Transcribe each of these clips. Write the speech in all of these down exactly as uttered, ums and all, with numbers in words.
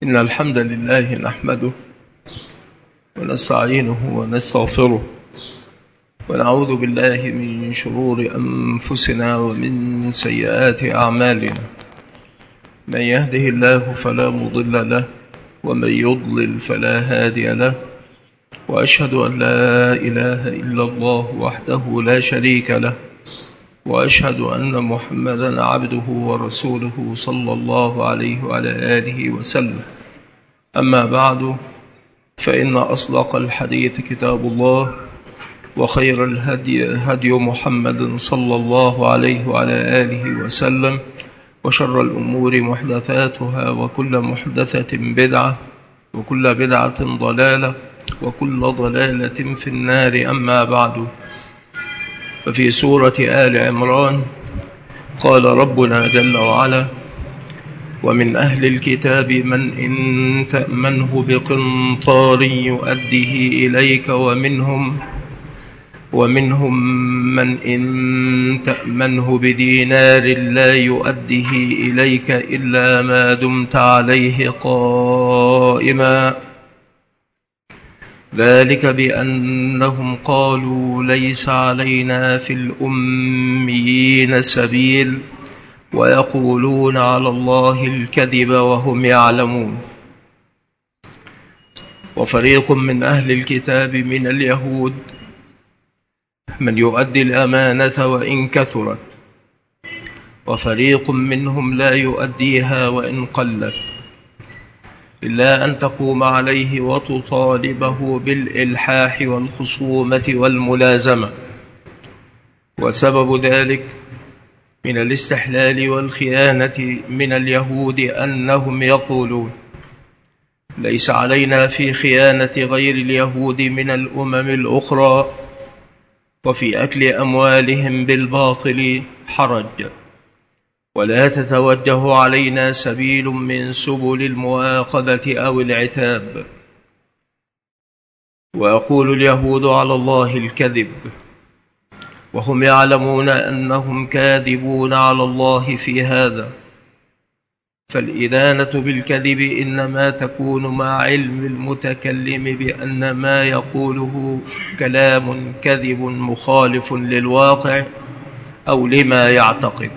إن الحمد لله نحمده ونستعينه ونستغفره ونعوذ بالله من شرور أنفسنا ومن سيئات أعمالنا. من يهده الله فلا مضل له ومن يضلل فلا هادي له، وأشهد أن لا إله إلا الله وحده لا شريك له، وأشهد أن محمدا عبده ورسوله صلى الله عليه وعلى آله وسلم. أما بعد، فإن أصدق الحديث كتاب الله، وخير الهدي هدي محمد صلى الله عليه وعلى آله وسلم، وشر الأمور محدثاتها، وكل محدثة بدعة، وكل بدعة ضلالة، وكل ضلالة في النار. أما بعد، ففي سورة آل عمران قال ربنا جل وعلا: ومن أهل الكتاب من إن تأمنه بقنطار يؤده إليك ومنهم ومنهم من إن تأمنه بدينار لا يؤده إليك إلا ما دمت عليه قائما، ذلك بأنهم قالوا ليس علينا في الأميين سبيل ويقولون على الله الكذب وهم يعلمون. وفريق من أهل الكتاب من اليهود من يؤدي الأمانة وإن كثرت، وفريق منهم لا يؤديها وإن قلت، إلا أن تقوم عليه وتطالبه بالإلحاح والخصومة والملازمة. وسبب ذلك من الاستحلال والخيانة من اليهود أنهم يقولون: ليس علينا في خيانة غير اليهود من الأمم الأخرى، وفي أكل أموالهم بالباطل حرج، ولا تتوجه علينا سبيل من سبل المؤاخذة أو العتاب. ويقول اليهود على الله الكذب وهم يعلمون أنهم كاذبون على الله في هذا. فالإدانة بالكذب إنما تكون مع علم المتكلم بأن ما يقوله كلام كذب مخالف للواقع أو لما يعتقد.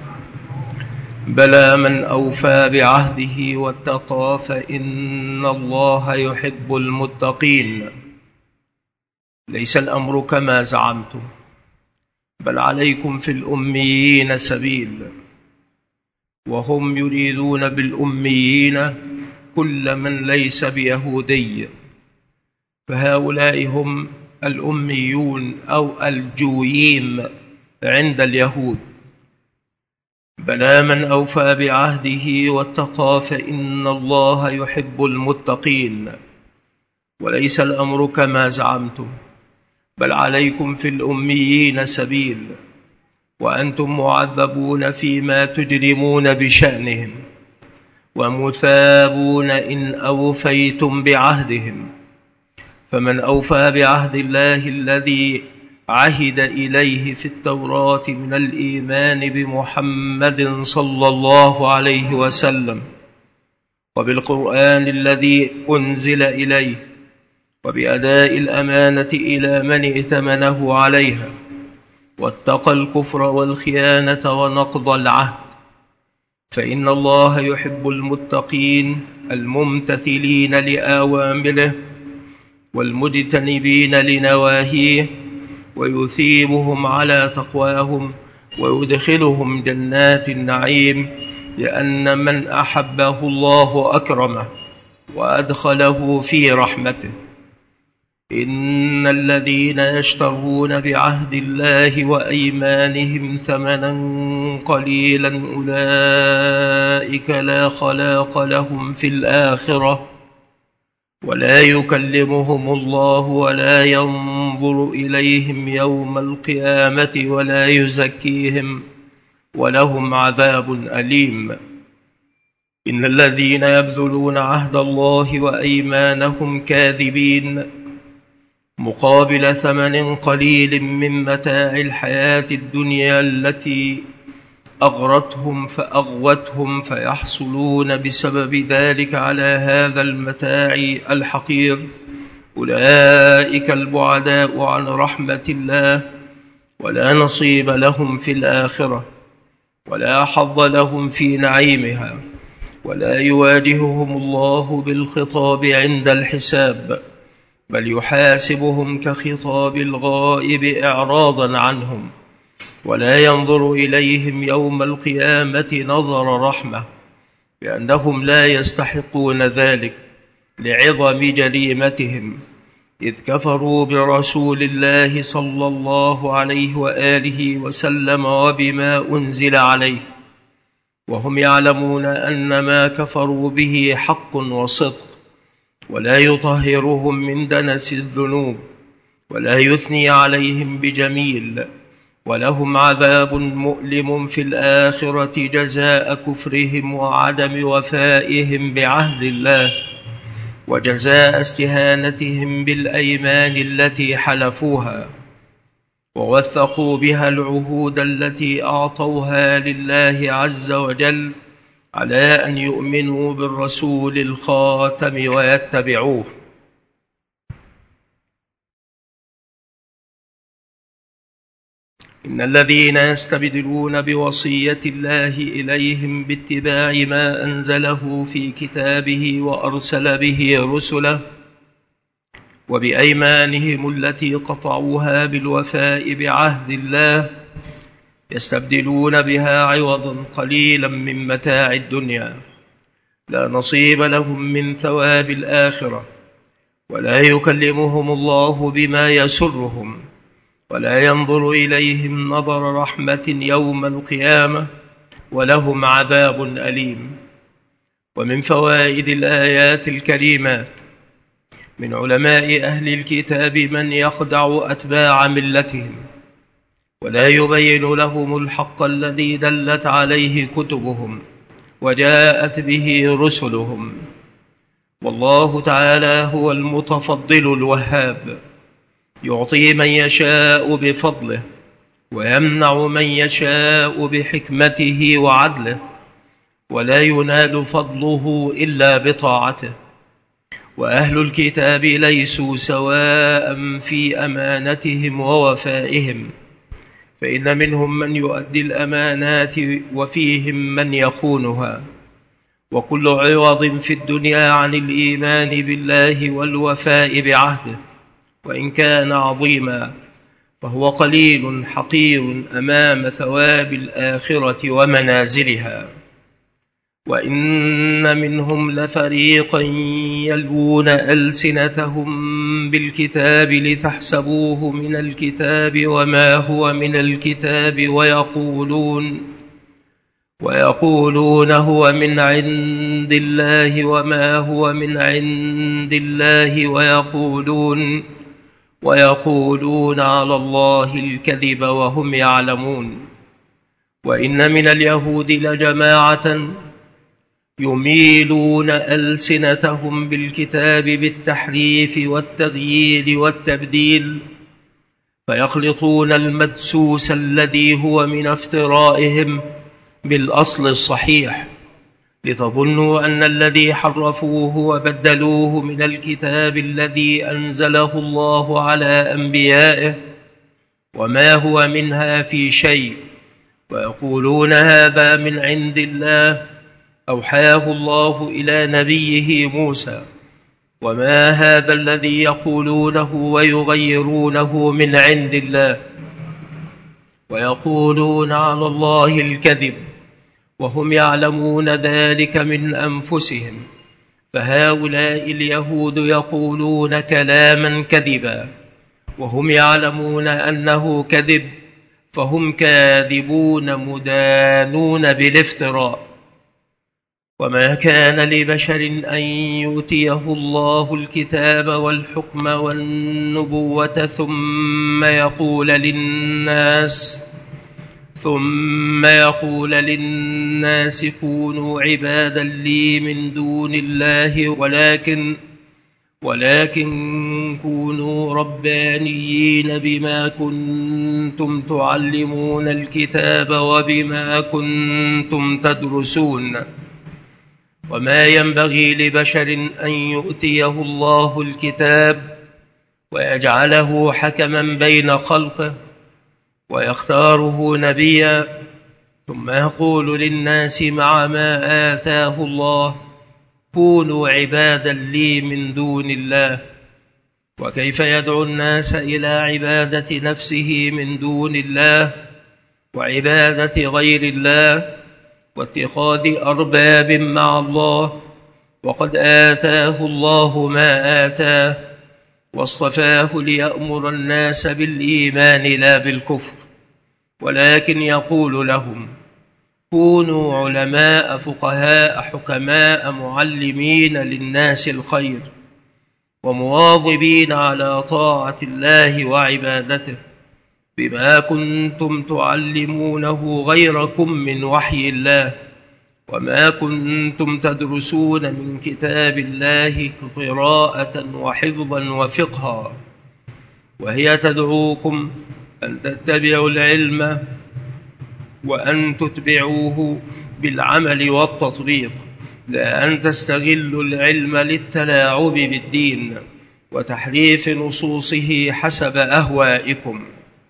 بلى من أوفى بعهده واتقى فإن الله يحب المتقين. ليس الأمر كما زعمتم، بل عليكم في الأميين سبيل. وهم يريدون بالأميين كل من ليس بيهودي، فهؤلاء هم الأميون أو الجويم عند اليهود. بلى من أوفى بعهده واتقى فإن الله يحب المتقين. وليس الأمر كما زعمتم، بل عليكم في الأميين سبيل، وأنتم معذبون فيما تجرمون بشأنهم، ومثابون إن أوفيتم بعهدهم. فمن أوفى بعهد الله الذي عهد إليه في التوراة من الإيمان بمحمد صلى الله عليه وسلم، وبالقرآن الذي أنزل إليه، وبأداء الأمانة إلى من ائتمنه عليها، واتقى الكفر والخيانة ونقض العهد، فإن الله يحب المتقين الممتثلين لأوامره والمجتنبين لنواهيه، ويثيبهم على تقواهم ويدخلهم جنات النعيم، لأن من أحبه الله أكرمه وأدخله في رحمته. إن الذين يشترون بعهد الله وأيمانهم ثمنا قليلا أولئك لا خلاق لهم في الآخرة، ولا يكلمهم الله ولا ينظر إليهم يوم القيامة ولا يزكيهم ولهم عذاب أليم. إن الذين يبذلون عهد الله وأيمانهم كاذبين مقابل ثمن قليل من متاع الحياة الدنيا التي أغرتهم فأغوتهم، فيحصلون بسبب ذلك على هذا المتاع الحقير. أولئك البعداء عن رحمة الله، ولا نصيب لهم في الآخرة، ولا حظ لهم في نعيمها، ولا يواجههم الله بالخطاب عند الحساب، بل يحاسبهم كخطاب الغائب إعراضا عنهم، ولا ينظر إليهم يوم القيامة نظر رحمة، لأنهم لا يستحقون ذلك لعظم جريمتهم، إذ كفروا برسول الله صلى الله عليه وآله وسلم وبما أنزل عليه، وهم يعلمون أن ما كفروا به حق وصدق، ولا يطهرهم من دنس الذنوب، ولا يثني عليهم بجميل، ولهم عذاب مؤلم في الآخرة جزاء كفرهم وعدم وفائهم بعهد الله، وجزاء استهانتهم بالأيمان التي حلفوها ووثقوا بها العهود التي أعطوها لله عز وجل على أن يؤمنوا بالرسول الخاتم ويتبعوه. إن الذين يستبدلون بوصية الله إليهم باتباع ما أنزله في كتابه وأرسل به رسله، وبأيمانهم التي قطعوها بالوفاء بعهد الله، يستبدلون بها عوضا قليلا من متاع الدنيا، لا نصيب لهم من ثواب الآخرة، ولا يكلمهم الله بما يسرهم، ولا ينظر إليهم نظر رحمة يوم القيامة، ولهم عذاب أليم. ومن فوائد الآيات الكريمات من علماء أهل الكتاب من يخدع أتباع ملتهم، ولا يبين لهم الحق الذي دلت عليه كتبهم وجاءت به رسلهم. والله تعالى هو المتفضل الوهاب، يعطي من يشاء بفضله، ويمنع من يشاء بحكمته وعدله، ولا ينال فضله إلا بطاعته. وأهل الكتاب ليسوا سواء في أمانتهم ووفائهم، فإن منهم من يؤدي الأمانات وفيهم من يخونها، وكل عوض في الدنيا عن الإيمان بالله والوفاء بعهده وإن كان عظيما فهو قليل حقير أمام ثواب الآخرة ومنازلها. وإن منهم لفريقا يلوون ألسنتهم بالكتاب لتحسبوه من الكتاب وما هو من الكتاب، ويقولون ويقولون هو من عند الله وما هو من عند الله، ويقولون ويقولون على الله الكذب وهم يعلمون. وإن من اليهود لجماعة يميلون ألسنتهم بالكتاب بالتحريف والتغيير والتبديل، فيخلطون المدسوس الذي هو من افترائهم بالأصل الصحيح، لتظنوا أن الذي حرفوه وبدلوه من الكتاب الذي أنزله الله على أنبيائه، وما هو منها في شيء، ويقولون هذا من عند الله أوحاه الله إلى نبيه موسى، وما هذا الذي يقولونه ويغيرونه من عند الله، ويقولون على الله الكذب وهم يعلمون ذلك من أنفسهم. فهؤلاء اليهود يقولون كلاما كذبا وهم يعلمون أنه كذب، فهم كاذبون مدانون بالافتراء. وما كان لبشر أن يؤتيه الله الكتاب والحكم والنبوة ثم يقول للناس ثم يقول للناس كونوا عبادا لي من دون الله، ولكن ولكن كونوا ربانيين بما كنتم كنتم تعلمون الكتاب وبما كنتم تدرسون. وما ينبغي لبشر أن يؤتيه الله الكتاب ويجعله حكما بين خلقه ويختاره نبيا ثم يقول للناس مع ما آتاه الله كونوا عبادا لي من دون الله. وكيف يدعو الناس إلى عبادة نفسه من دون الله وعبادة غير الله واتخاذ أرباب مع الله وقد آتاه الله ما آتاه واصطفاه ليأمر الناس بالإيمان لا بالكفر، ولكن يقول لهم كونوا علماء فقهاء حكماء معلمين للناس الخير ومواظبين على طاعة الله وعبادته بما كنتم تعلمونه غيركم من وحي الله وما كنتم تدرسون من كتاب الله قراءة وحفظا وفقها. وهي تدعوكم أن تتبعوا العلم وأن تتبعوه بالعمل والتطبيق، لا أن تستغلوا العلم للتلاعب بالدين وتحريف نصوصه حسب أهوائكم.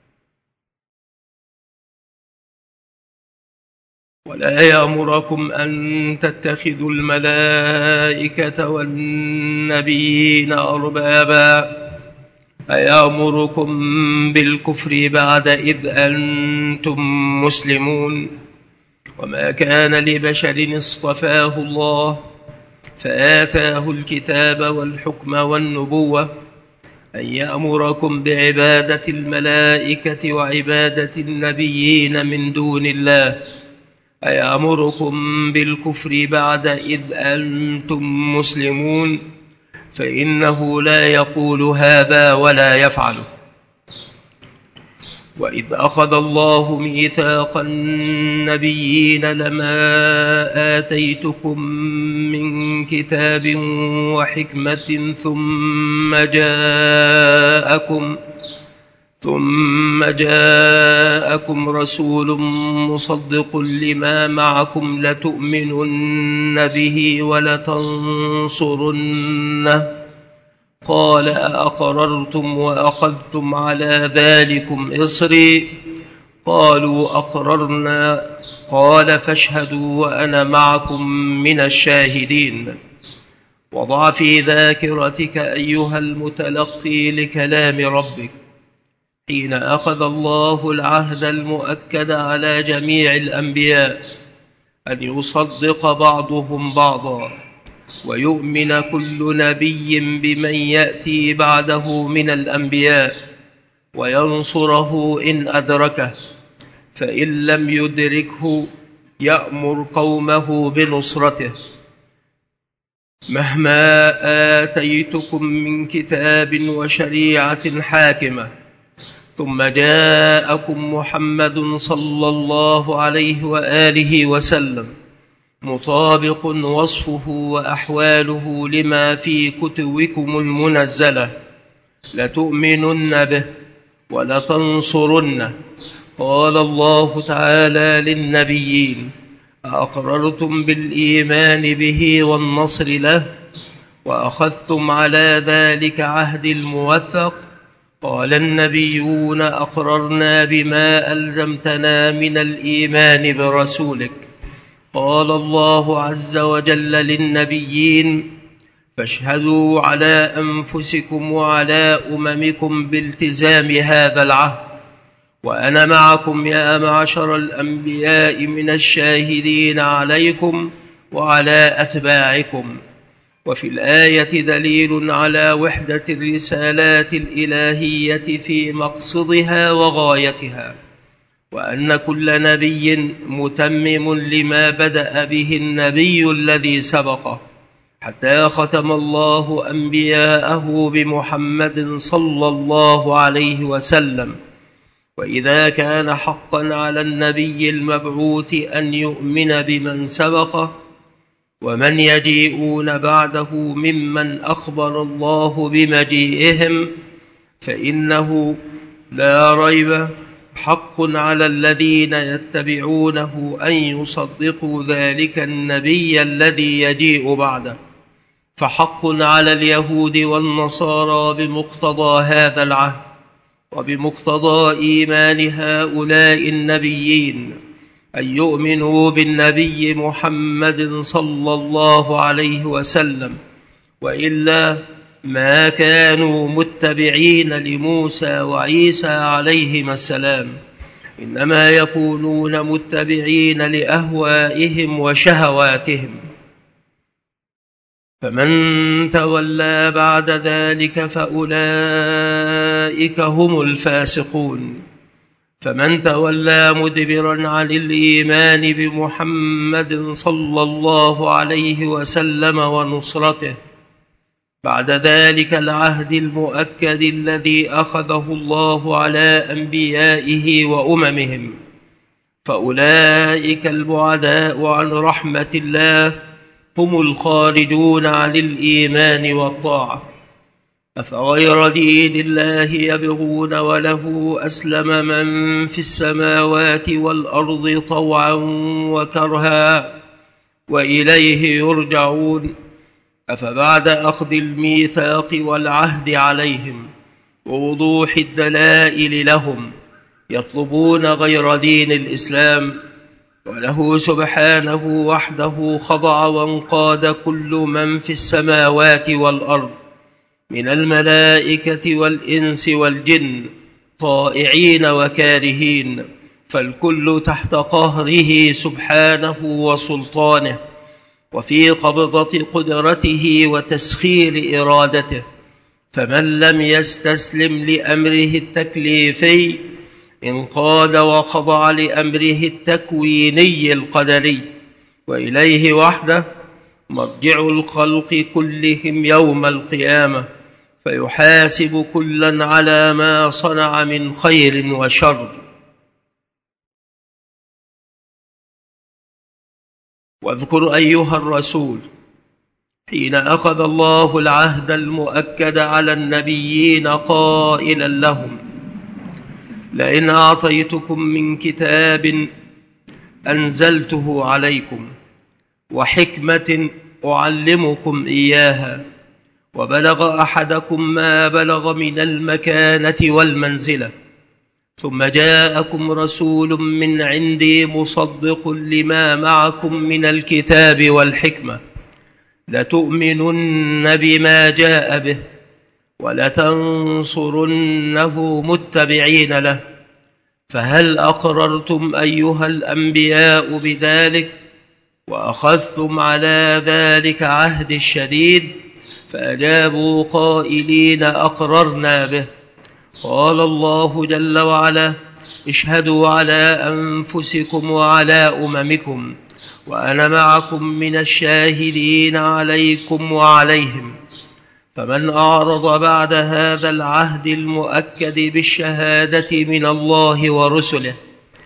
ولا يأمركم أن تتخذوا الملائكة والنبيين أربابا أيأمركم بالكفر بعد إذ أنتم مسلمون. وما كان لبشر اصطفاه الله فآتاه الكتاب والحكم والنبوة أن يأمركم بعبادة الملائكة وعبادة النبيين من دون الله أيأمركم بالكفر بعد إذ أنتم مسلمون، فإنه لا يقول هذا ولا يفعله. وإذ أخذ الله ميثاق النبيين لما آتيتكم من كتاب وحكمة ثم جاءكم ثم جاءكم رسول مصدق لما معكم لتؤمنن به ولتنصرنه قال أأقررتم وأخذتم على ذلكم إصري قالوا أقررنا قال فاشهدوا وأنا معكم من الشاهدين. وضع في ذاكرتك أيها المتلقي لكلام ربك حين أخذ الله العهد المؤكد على جميع الأنبياء أن يصدق بعضهم بعضا ويؤمن كل نبي بمن يأتي بعده من الأنبياء وينصره إن أدركه، فإن لم يدركه يأمر قومه بنصرته. مهما آتيتكم من كتاب وشريعة حاكمة ثم جاءكم محمد صلى الله عليه وآله وسلم مطابق وصفه وأحواله لما في كتبكم المنزلة لتؤمنن به ولتنصرنه. قال الله تعالى للنبيين أأقررتم بالإيمان به والنصر له وأخذتم على ذلك عهد الموثق؟ قال النبيون أقررنا بما ألزمتنا من الإيمان برسولك. قال الله عز وجل للنبيين فاشهدوا على أنفسكم وعلى أممكم بالتزام هذا العهد وأنا معكم يا معشر الأنبياء من الشاهدين عليكم وعلى أتباعكم. وفي الآية دليل على وحدة الرسالات الإلهية في مقصدها وغايتها، وأن كل نبي متمم لما بدأ به النبي الذي سبقه، حتى ختم الله أنبياءه بمحمد صلى الله عليه وسلم. وإذا كان حقا على النبي المبعوث أن يؤمن بمن سبقه ومن يجيئون بعده ممن أخبر الله بمجيئهم، فإنه لا ريب حق على الذين يتبعونه أن يصدقوا ذلك النبي الذي يجيء بعده، فحق على اليهود والنصارى بمقتضى هذا العهد وبمقتضى إيمان هؤلاء النبيين أن يؤمنوا بالنبي محمد صلى الله عليه وسلم، وإلا ما كانوا متبعين لموسى وعيسى عليهما السلام، إنما يكونون متبعين لأهوائهم وشهواتهم. فمن تولى بعد ذلك فأولئك هم الفاسقون. فمن تولى مدبرا عن الإيمان بمحمد صلى الله عليه وسلم ونصرته بعد ذلك العهد المؤكد الذي أخذه الله على أنبيائه وأممهم، فأولئك البعداء عن رحمة الله هم الخارجون عن الإيمان والطاعة. أفغير دين الله يبغون وله أسلم من في السماوات والأرض طوعا وكرها وإليه يرجعون. أفبعد أخذ الميثاق والعهد عليهم ووضوح الدلائل لهم يطلبون غير دين الإسلام، وله سبحانه وحده خضع وانقاد كل من في السماوات والأرض من الملائكة والإنس والجن طائعين وكارهين، فالكل تحت قهره سبحانه وسلطانه وفي قبضة قدرته وتسخير إرادته. فمن لم يستسلم لأمره التكليفي انقاد وخضع لأمره التكويني القدري، وإليه وحده مرجع الخلق كلهم يوم القيامة، فيحاسب كلا على ما صنع من خير وشر. واذكر أيها الرسول حين أخذ الله العهد المؤكد على النبيين قائلا لهم: لئن أعطيتكم من كتاب أنزلته عليكم وحكمة أعلمكم إياها وبلغ أحدكم ما بلغ من المكانة والمنزلة، ثم جاءكم رسول من عندي مصدق لما معكم من الكتاب والحكمة لتؤمنن بما جاء به ولتنصرنه متبعين له، فهل أقررتم أيها الأنبياء بذلك وأخذتم على ذلك عهد الشديد؟ فأجابوا قائلين: أقررنا به. قال الله جل وعلا: اشهدوا على أنفسكم وعلى أممكم وأنا معكم من الشاهدين عليكم وعليهم. فمن أعرض بعد هذا العهد المؤكد بالشهادة من الله ورسله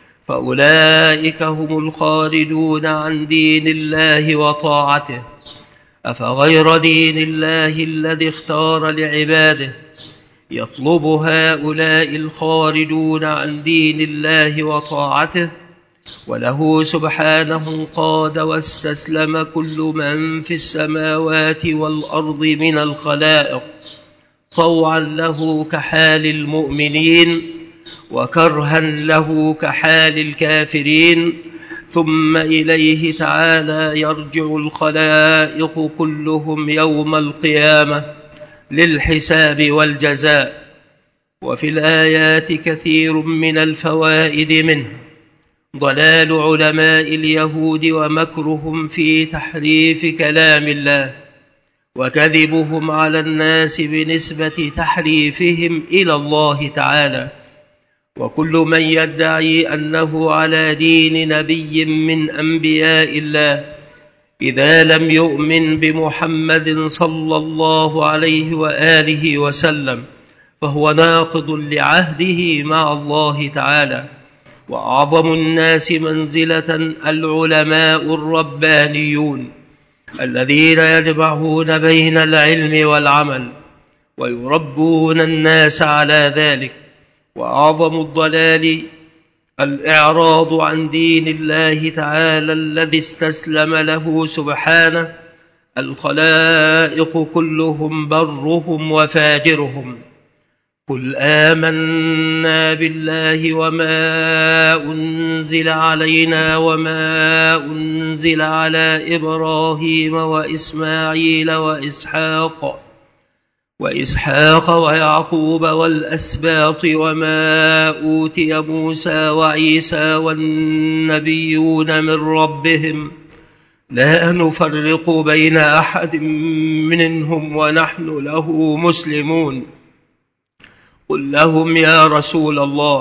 فأولئك هم الخارجون عن دين الله وطاعته. أفغير دين الله الذي اختار لعباده يطلب هؤلاء الخارجون عن دين الله وطاعته؟ وله سبحانه قاد واستسلم كل من في السماوات والأرض من الخلائق طوعا له كحال المؤمنين وكرها له كحال الكافرين، ثم إليه تعالى يرجع الخلائق كلهم يوم القيامة للحساب والجزاء. وفي الآيات كثير من الفوائد منه ضلال علماء اليهود ومكرهم في تحريف كلام الله وكذبهم على الناس بنسبة تحريفهم إلى الله تعالى، وكل من يدعي أنه على دين نبي من أنبياء الله إذا لم يؤمن بمحمد صلى الله عليه وآله وسلم فهو ناقض لعهده مع الله تعالى. وأعظم الناس منزلة العلماء الربانيون الذين يجمعون بين العلم والعمل ويربون الناس على ذلك. وأعظم الضلال الإعراض عن دين الله تعالى الذي استسلم له سبحانه الخلائق كلهم برهم وفاجرهم. قل آمنا بالله وما أنزل علينا وما أنزل على إبراهيم وإسماعيل وإسحاق وإسحاق ويعقوب والأسباط وما أوتي موسى وعيسى والنبيون من ربهم لا نفرق بين أحد منهم ونحن له مسلمون. قل لهم يا رسول الله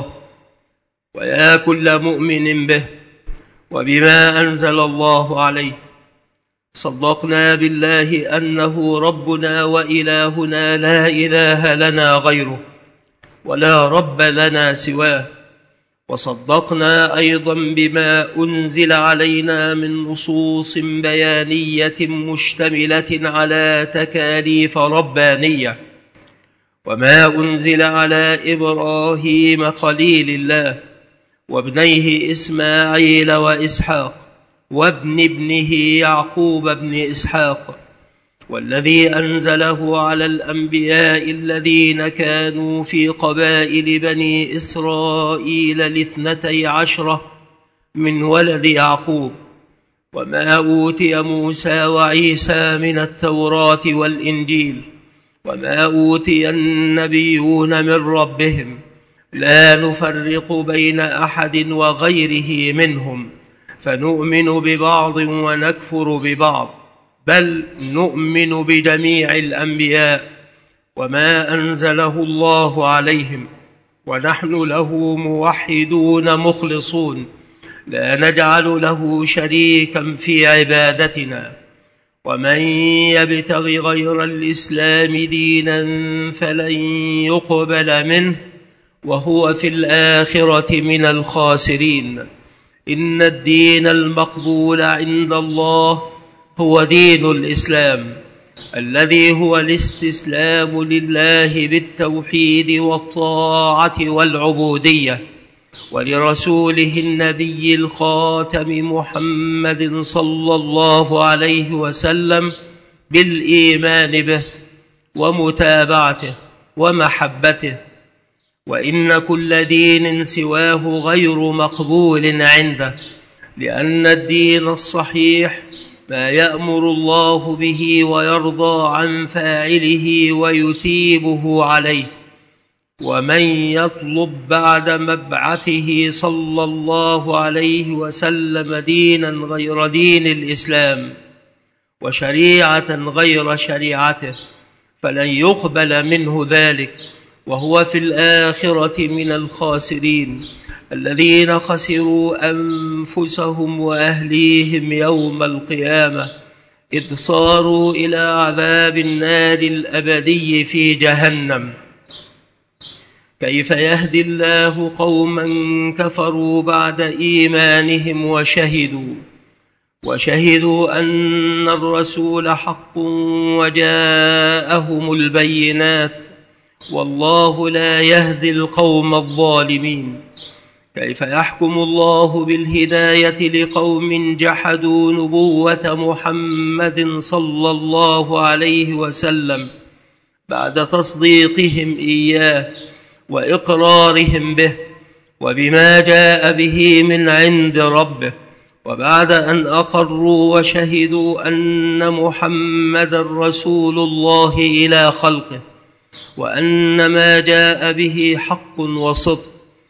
ويا كل مؤمن به وبما أنزل الله عليه صدقنا بالله أنه ربنا وإلهنا لا إله لنا غيره ولا رب لنا سواه، وصدقنا أيضا بما أنزل علينا من نصوص بيانية مشتملة على تكاليف ربانية، وما أنزل على إبراهيم خليل الله وابنيه إسماعيل وإسحاق وابن ابنه يعقوب بن إسحاق، والذي أنزله على الأنبياء الذين كانوا في قبائل بني إسرائيل الاثنتي عشرة من ولد يعقوب، وما أوتي موسى وعيسى من التوراة والإنجيل، وما أوتي النبيون من ربهم لا نفرق بين أحد وغيره منهم، فنؤمن ببعض ونكفر ببعض، بل نؤمن بجميع الأنبياء وما أنزله الله عليهم، ونحن له موحدون مخلصون لا نجعل له شريكا في عبادتنا. ومن يبتغ غير الإسلام دينا فلن يقبل منه وهو في الآخرة من الخاسرين. إن الدين المقبول عند الله هو دين الإسلام الذي هو الاستسلام لله بالتوحيد والطاعة والعبودية، ولرسوله النبي الخاتم محمد صلى الله عليه وسلم بالإيمان به ومتابعته ومحبته. وإن كل دين سواه غير مقبول عنده، لأن الدين الصحيح ما يأمر الله به ويرضى عن فاعله ويثيبه عليه. ومن يطلب بعد مبعثه صلى الله عليه وسلم دينا غير دين الإسلام وشريعة غير شريعته فلن يقبل منه ذلك، وهو في الآخرة من الخاسرين الذين خسروا أنفسهم وأهليهم يوم القيامة، إذ صاروا إلى عذاب النار الأبدي في جهنم. كيف يهدي الله قوما كفروا بعد إيمانهم وشهدوا وشهدوا أن الرسول حق وجاءهم البينات، والله لا يهدي القوم الظالمين. كيف يحكم الله بالهداية لقوم جحدوا نبوة محمد صلى الله عليه وسلم بعد تصديقهم إياه وإقرارهم به وبما جاء به من عند ربه، وبعد أن أقروا وشهدوا أن محمد رسول الله إلى خلقه، وأن ما جاء به حق وصدق،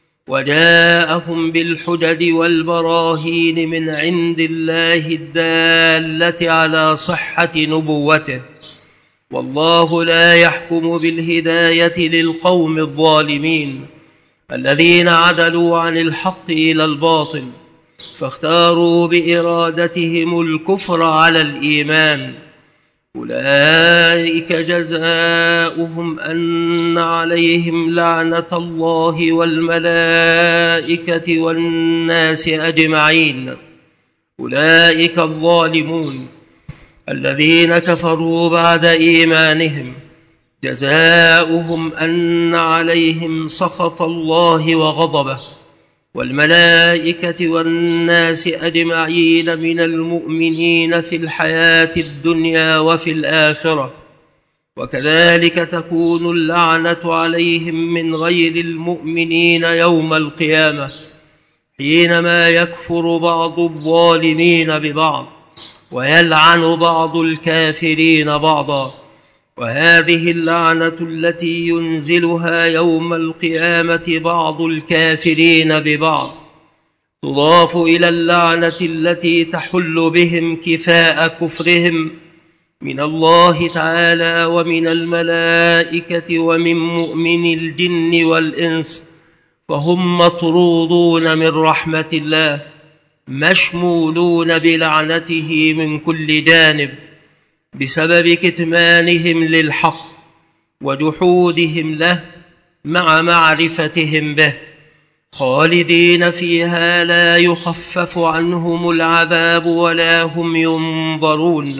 وجاءهم بالحجج والبراهين من عند الله الدالة على صحة نبوته. والله لا يحكم بالهداية للقوم الظالمين الذين عدلوا عن الحق إلى الباطل، فاختاروا بإرادتهم الكفر على الإيمان. أولئك جزاؤهم أن عليهم لعنة الله والملائكة والناس أجمعين. أولئك الظالمون الذين كفروا بعد إيمانهم جزاؤهم أن عليهم سخط الله وغضبه، والملائكة والناس أجمعين من المؤمنين في الحياة الدنيا وفي الآخرة. وكذلك تكون اللعنة عليهم من غير المؤمنين يوم القيامة، حينما يكفر بعض الظالمين ببعض ويلعن بعض الكافرين بعضا. وهذه اللعنة التي ينزلها يوم القيامة بعض الكافرين ببعض تضاف إلى اللعنة التي تحل بهم كفاء كفرهم من الله تعالى ومن الملائكة ومن مؤمن الجن والإنس، فهم مطرودون من رحمة الله، مشمولون بلعنته من كل جانب بسبب كتمانهم للحق وجحودهم له مع معرفتهم به، خالدين فيها لا يخفف عنهم العذاب ولا هم ينظرون،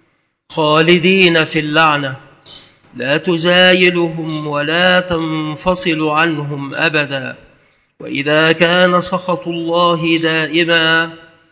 خالدين في اللعنة لا تزايلهم ولا تنفصل عنهم أبدا. وإذا كان سخط الله دائما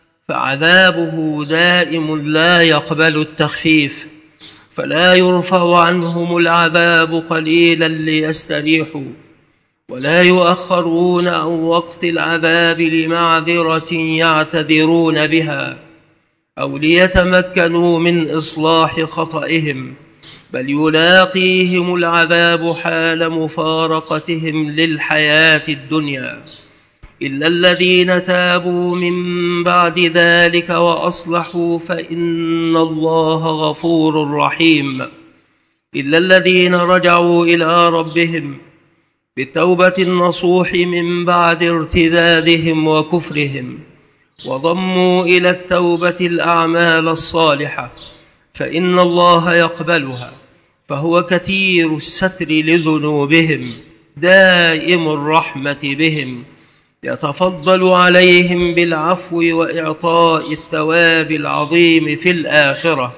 فعذابه دائم لا يقبل التخفيف، فلا يرفع عنهم العذاب قليلا ليستريحوا، ولا يؤخرون عن وقت العذاب لمعذرة يعتذرون بها أو ليتمكنوا من إصلاح خطئهم، بل يلاقيهم العذاب حال مفارقتهم للحياة الدنيا، إلا الذين تابوا من بعد ذلك وأصلحوا فإن الله غفور رحيم، إلا الذين رجعوا إلى ربهم بالتوبة النصوح من بعد ارتدادهم وكفرهم وضموا إلى التوبة الأعمال الصالحة فإن الله يقبلها، فهو كثير الستر لذنوبهم دائم الرحمة بهم، يتفضل عليهم بالعفو وإعطاء الثواب العظيم في الآخرة.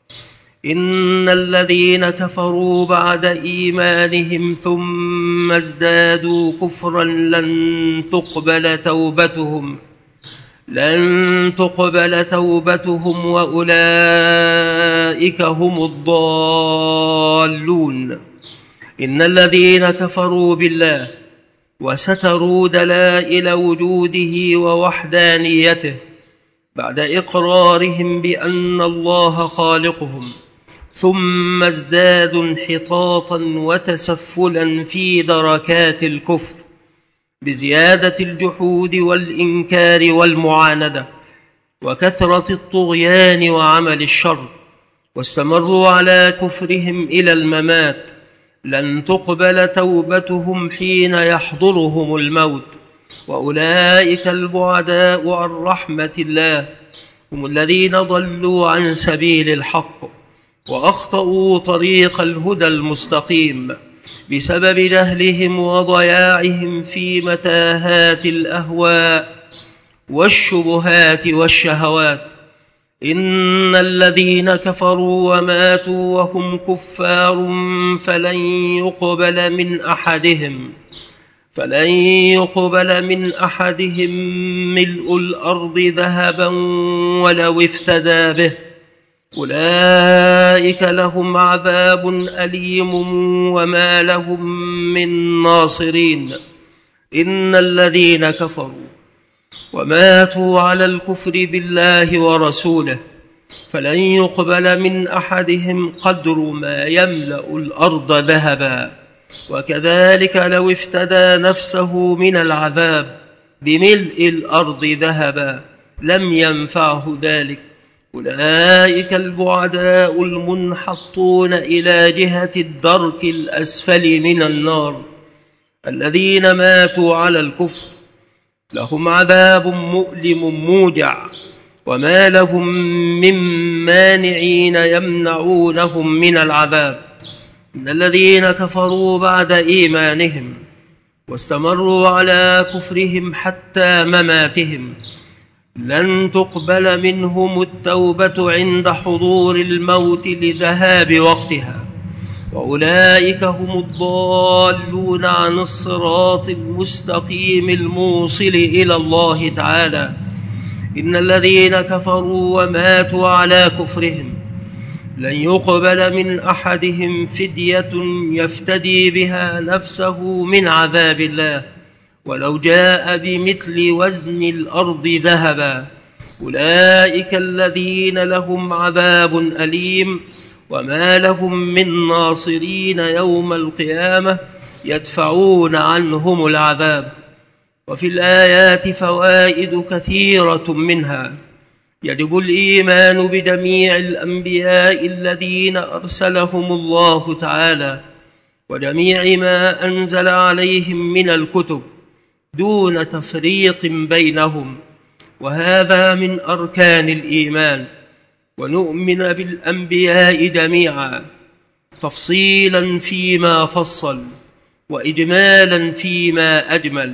إن الذين كفروا بعد إيمانهم ثم ازدادوا كفرا لن تقبل توبتهم لن تقبل توبتهم وأولئك هم الضالون. إن الذين كفروا بالله وستروا دلائل وجوده ووحدانيته بعد إقرارهم بأن الله خالقهم، ثم ازدادوا انحطاطا وتسفلا في دركات الكفر بزيادة الجحود والإنكار والمعاندة وكثرة الطغيان وعمل الشر، واستمروا على كفرهم إلى الممات، لن تقبل توبتهم حين يحضرهم الموت، وأولئك البعداء عن رحمة الله هم الذين ضلوا عن سبيل الحق وأخطأوا طريق الهدى المستقيم بسبب جهلهم وضياعهم في متاهات الأهواء والشبهات والشهوات. إن الذين كفروا وماتوا وهم كفار فلن يقبل من أحدهم فلن يقبل من أحدهم ملء الأرض ذهبا ولو افتدى به، أولئك لهم عذاب أليم وما لهم من ناصرين. إن الذين كفروا وماتوا على الكفر بالله ورسوله فلن يقبل من أحدهم قدر ما يملأ الأرض ذهبا، وكذلك لو افتدى نفسه من العذاب بملء الأرض ذهبا لم ينفعه ذلك. أولئك البعداء المنحطون إلى جهة الدرك الأسفل من النار الذين ماتوا على الكفر، لهم عذاب مؤلم موجع وما لهم من مانعين يمنعونهم من العذاب. إن الذين كفروا بعد إيمانهم واستمروا على كفرهم حتى مماتهم لن تقبل منهم التوبة عند حضور الموت لذهاب وقتها، وأولئك هم الضالون عن الصراط المستقيم الموصل إلى الله تعالى. إن الذين كفروا وماتوا على كفرهم لن يقبل من أحدهم فدية يفتدي بها نفسه من عذاب الله ولو جاء بمثل وزن الأرض ذهبا. أولئك الذين لهم عذاب أليم وما لهم من ناصرين يوم القيامة يدفعون عنهم العذاب. وفي الآيات فوائد كثيرة، منها يجب الإيمان بجميع الأنبياء الذين أرسلهم الله تعالى وجميع ما أنزل عليهم من الكتب دون تفريق بينهم، وهذا من أركان الإيمان. ونؤمن بالأنبياء جميعا تفصيلا فيما فصل وإجمالا فيما أجمل،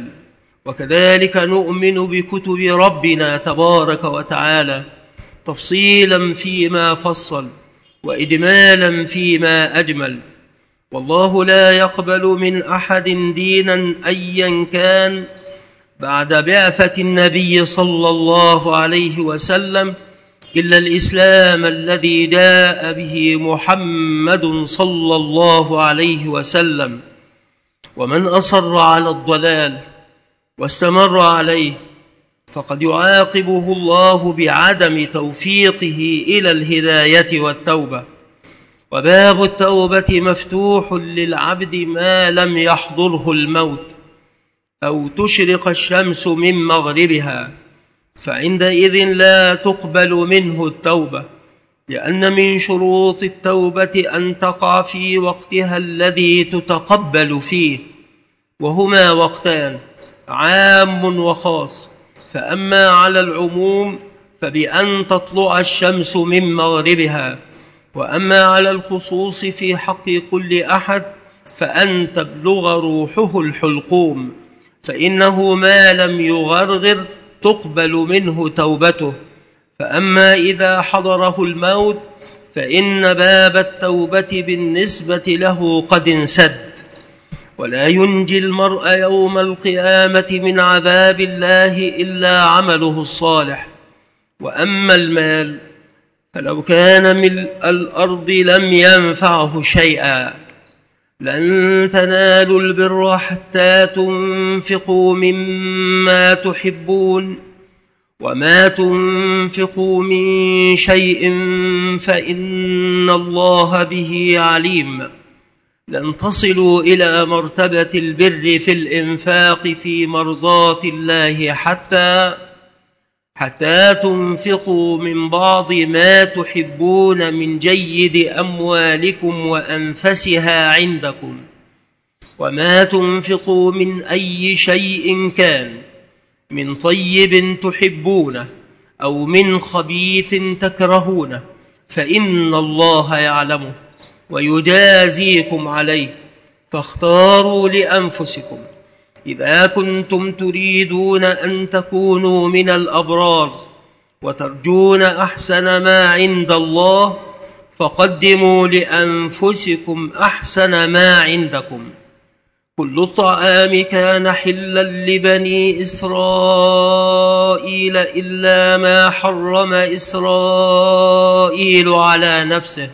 وكذلك نؤمن بكتب ربنا تبارك وتعالى تفصيلا فيما فصل وإجمالا فيما أجمل. والله لا يقبل من أحد دينا أيا كان بعد بعثة النبي صلى الله عليه وسلم إلا الإسلام الذي جاء به محمد صلى الله عليه وسلم. ومن أصر على الضلال واستمر عليه فقد يعاقبه الله بعدم توفيقه إلى الهداية والتوبة. وباب التوبة مفتوح للعبد ما لم يحضره الموت أو تشرق الشمس من مغربها، فعندئذ لا تقبل منه التوبة، لأن من شروط التوبة أن تقع في وقتها الذي تتقبل فيه، وهما وقتان عام وخاص. فأما على العموم فبأن تطلع الشمس من مغربها، وأما على الخصوص في حق كل أحد فأن تبلغ روحه الحلقوم، فإنه ما لم يغرغر تقبل منه توبته. فأما إذا حضره الموت فإن باب التوبة بالنسبة له قد انسد، ولا ينجي المرء يوم القيامة من عذاب الله إلا عمله الصالح. وأما المال فلو كان ملء الأرض لم ينفعه شيئا. لن تنالوا البر حتى تنفقوا مما تحبون، وما تنفقوا من شيء فإن الله به عليم. لن تصلوا إلى مرتبة البر في الإنفاق في مرضاة الله حتى حتى تنفقوا من بعض ما تحبون من جيد أموالكم وأنفسها عندكم. وما تنفقوا من أي شيء كان من طيب تحبونه أو من خبيث تكرهونه فإن الله يعلمه ويجازيكم عليه، فاختاروا لأنفسكم إذا كنتم تريدون أن تكونوا من الأبرار وترجون أحسن ما عند الله، فقدموا لأنفسكم أحسن ما عندكم. كل الطعام كان حلا لبني إسرائيل إلا ما حرم إسرائيل على نفسه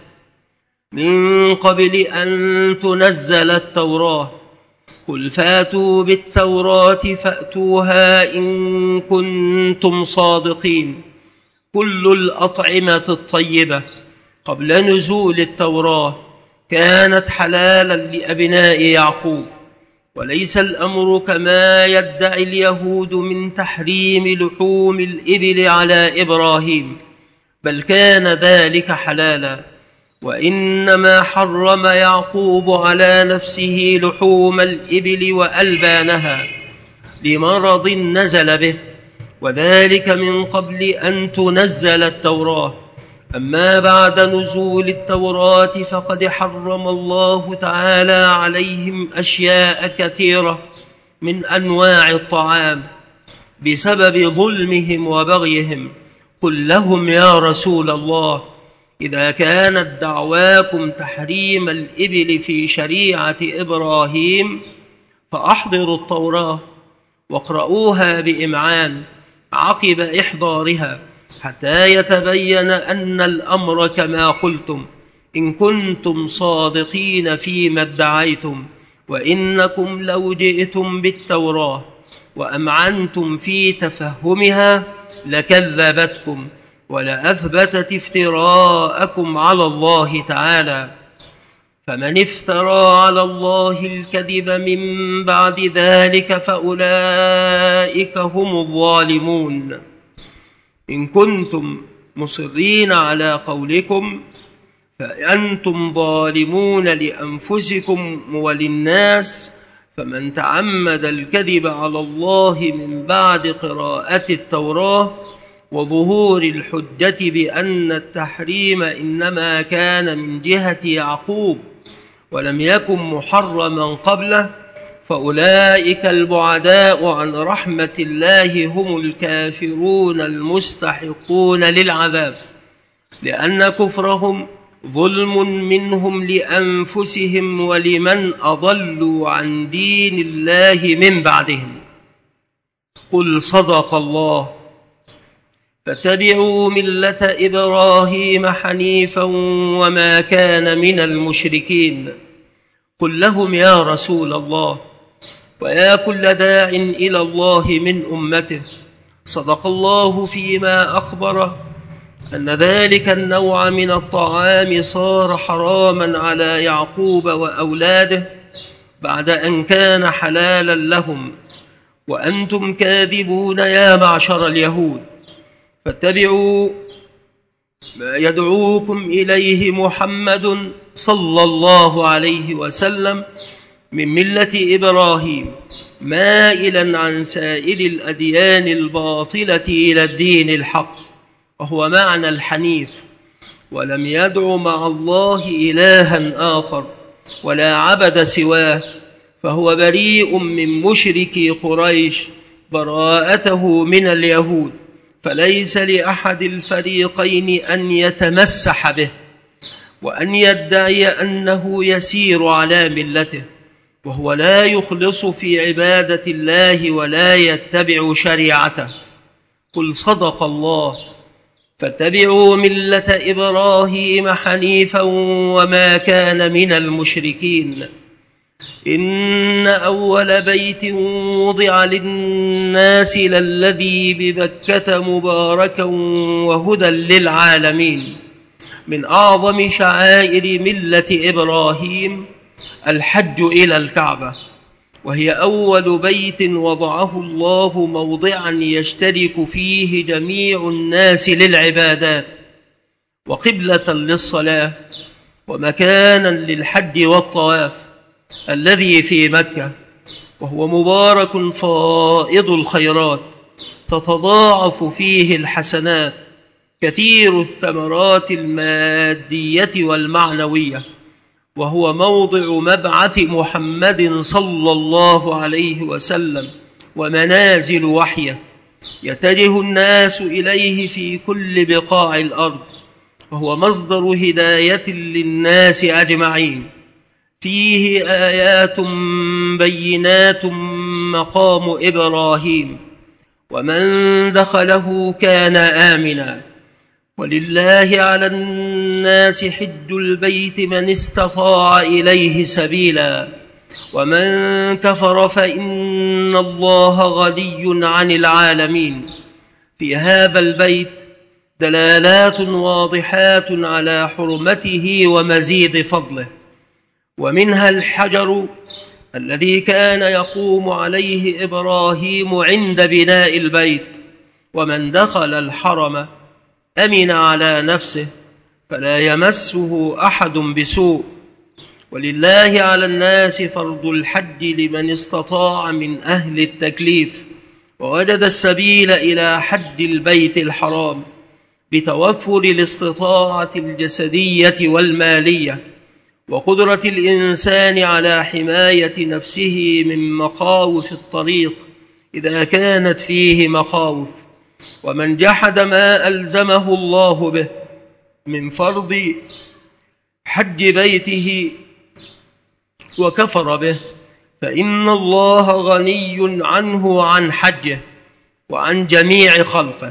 من قبل أن تنزل التوراة. قل فاتوا بالتوراة فأتوها إن كنتم صادقين. كل الأطعمة الطيبة قبل نزول التوراة كانت حلالا لأبناء يعقوب، وليس الأمر كما يدعي اليهود من تحريم لحوم الإبل على إبراهيم، بل كان ذلك حلالا. وإنما حرم يعقوب على نفسه لحوم الإبل وألبانها لمرض نزل به، وذلك من قبل أن تنزل التوراة. أما بعد نزول التوراة فقد حرم الله تعالى عليهم أشياء كثيرة من أنواع الطعام بسبب ظلمهم وبغيهم. قل لهم يا رسول الله إذا كانت دعواكم تحريم الإبل في شريعة إبراهيم فأحضروا التوراة واقرؤوها بإمعان عقب إحضارها حتى يتبين أن الأمر كما قلتم، إن كنتم صادقين فيما ادعيتم. وإنكم لو جئتم بالتوراة وأمعنتم في تفهمها لكذبتكم ولأثبتت افتراءكم على الله تعالى. فمن افترى على الله الكذب من بعد ذلك فأولئك هم الظالمون. إن كنتم مصرين على قولكم فأنتم ظالمون لأنفسكم وللناس. فمن تعمد الكذب على الله من بعد قراءة التوراة وظهور الحجة بأن التحريم إنما كان من جهة يعقوب ولم يكن محرما قبله فأولئك البعداء عن رحمة الله هم الكافرون المستحقون للعذاب، لأن كفرهم ظلم منهم لأنفسهم ولمن أضلوا عن دين الله من بعدهم. قل صدق الله. فاتبعوا ملة إبراهيم حنيفا وما كان من المشركين. قل لهم يا رسول الله ويا كل داع إلى الله من أمته، صدق الله فيما أخبره أن ذلك النوع من الطعام صار حراما على يعقوب وأولاده بعد أن كان حلالا لهم، وأنتم كاذبون يا معشر اليهود. فاتبعوا ما يدعوكم إليه محمد صلى الله عليه وسلم من ملة إبراهيم، مائلا عن سائر الأديان الباطلة إلى الدين الحق، وهو معنى الحنيف. ولم يدع مع الله إلها آخر ولا عبد سواه، فهو بريء من مشركي قريش براءته من اليهود، فليس لأحد الفريقين أن يتمسح به وأن يدعي أنه يسير على ملته وهو لا يخلص في عبادة الله ولا يتبع شريعته. قل صدق الله. فاتبعوا ملة إبراهيم حنيفا وما كان من المشركين. إن أول بيت وضع للناس للذي ببكة مباركا وهدى للعالمين. من أعظم شعائر ملة إبراهيم الحج إلى الكعبة، وهي أول بيت وضعه الله موضعا يشترك فيه جميع الناس للعبادات، وقبلة للصلاة، ومكانا للحج والطواف الذي في مكة، وهو مبارك فائض الخيرات تتضاعف فيه الحسنات، كثير الثمرات المادية والمعنوية، وهو موضع مبعث محمد صلى الله عليه وسلم ومنازل وحيه يتجه الناس إليه في كل بقاع الأرض، وهو مصدر هداية للناس أجمعين. فيه آيات بينات مقام إبراهيم، ومن دخله كان آمنا. ولله على الناس حج البيت من استطاع إليه سبيلا، ومن كفر فإن الله غني عن العالمين. في هذا البيت دلالات واضحات على حرمته ومزيد فضله، ومنها الحجر الذي كان يقوم عليه إبراهيم عند بناء البيت، ومن دخل الحرم أمن على نفسه فلا يمسه أحد بسوء. ولله على الناس فرض الحج لمن استطاع من أهل التكليف ووجد السبيل إلى حج البيت الحرام بتوفر الاستطاعة الجسدية والمالية، وقدرة الإنسان على حماية نفسه من مخاوف الطريق إذا كانت فيه مخاوف. ومن جحد ما ألزمه الله به من فرض حج بيته وكفر به، فإن الله غني عنه وعن حجه وعن جميع خلقه.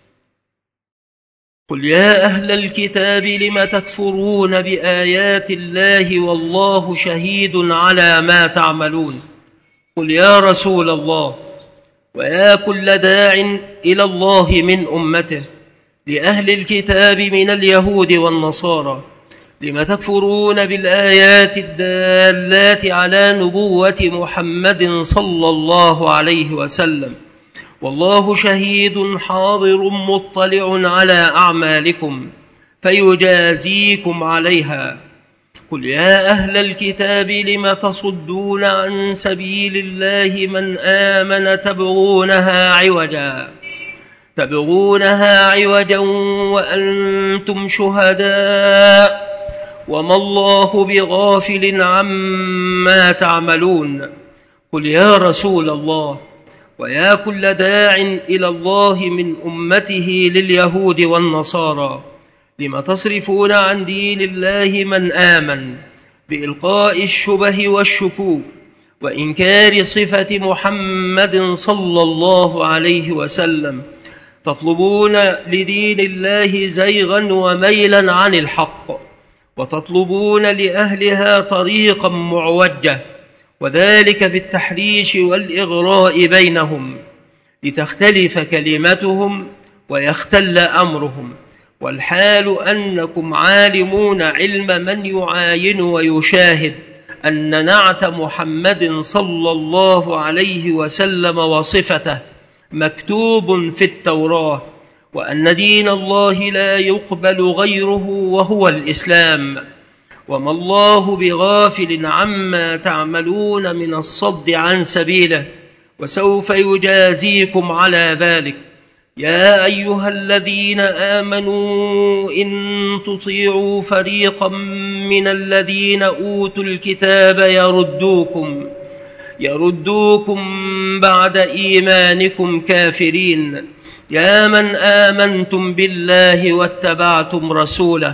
قل يا أهل الكتاب لم تكفرون بآيات الله والله شهيد على ما تعملون. قل يا رسول الله ويا كل داع إلى الله من أمته لأهل الكتاب من اليهود والنصارى لم تكفرون بالآيات الدالات على نبوة محمد صلى الله عليه وسلم والله شهيد حاضر مطلع على أعمالكم فيجازيكم عليها. قل يا أهل الكتاب لم تصدون عن سبيل الله من آمن تبغونها عوجا تبغونها عوجا وأنتم شهداء وما الله بغافل عما تعملون. قل يا رسول الله ويا كل داع إلى الله من أمته لليهود والنصارى لم تصرفون عن دين الله من آمن بإلقاء الشبه والشكوك وإنكار صفة محمد صلى الله عليه وسلم، تطلبون لدين الله زيغا وميلا عن الحق، وتطلبون لأهلها طريقا معوجة، وذلك بالتحريش والإغراء بينهم لتختلف كلمتهم ويختل أمرهم، والحال أنكم عالمون علم من يعاين ويشاهد أن نعت محمد صلى الله عليه وسلم وصفته مكتوب في التوراة، وأن دين الله لا يقبل غيره وهو الإسلام، وما الله بغافل عما تعملون من الصد عن سبيله وسوف يجازيكم على ذلك. يا أيها الذين آمنوا إن تطيعوا فريقا من الذين أوتوا الكتاب يردوكم يردوكم بعد إيمانكم كافرين، يا من آمنتم بالله واتبعتم رسوله.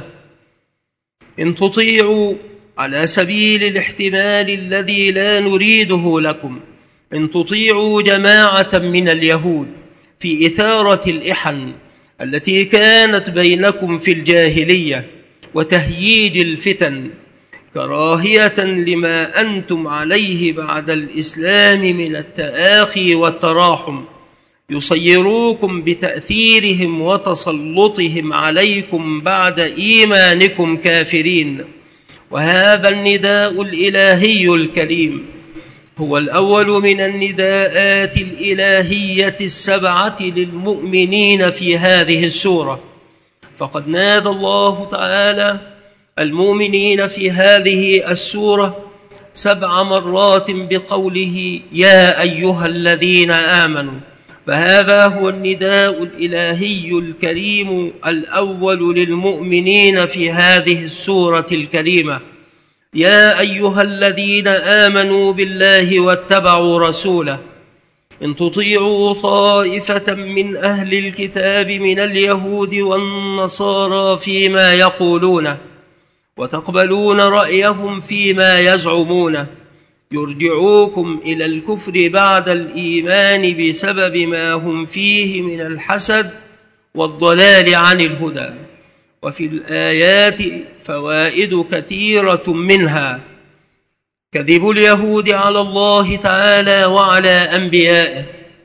إن تطيعوا على سبيل الاحتمال الذي لا نريده لكم، إن تطيعوا جماعة من اليهود في إثارة الإحن التي كانت بينكم في الجاهلية وتهييج الفتن كراهية لما أنتم عليه بعد الإسلام من التآخي والتراحم، يصيروكم بتأثيرهم وتسلطهم عليكم بعد إيمانكم كافرين. وهذا النداء الإلهي الكريم هو الأول من النداءات الإلهية السبعة للمؤمنين في هذه السورة، فقد نادى الله تعالى المؤمنين في هذه السورة سبع مرات بقوله يا أيها الذين آمنوا، فهذا هو النداء الإلهي الكريم الأول للمؤمنين في هذه السورة الكريمة. يا أيها الذين آمنوا بالله واتبعوا رسوله، إن تطيعوا طائفة من أهل الكتاب من اليهود والنصارى فيما يقولونه وتقبلون رأيهم فيما يزعمونه، يرجعوكم إلى الكفر بعد الإيمان بسبب ما هم فيه من الحسد والضلال عن الهدى. وفي الآيات فوائد كثيرة، منها كذب اليهود على الله تعالى وعلى أنبيائه،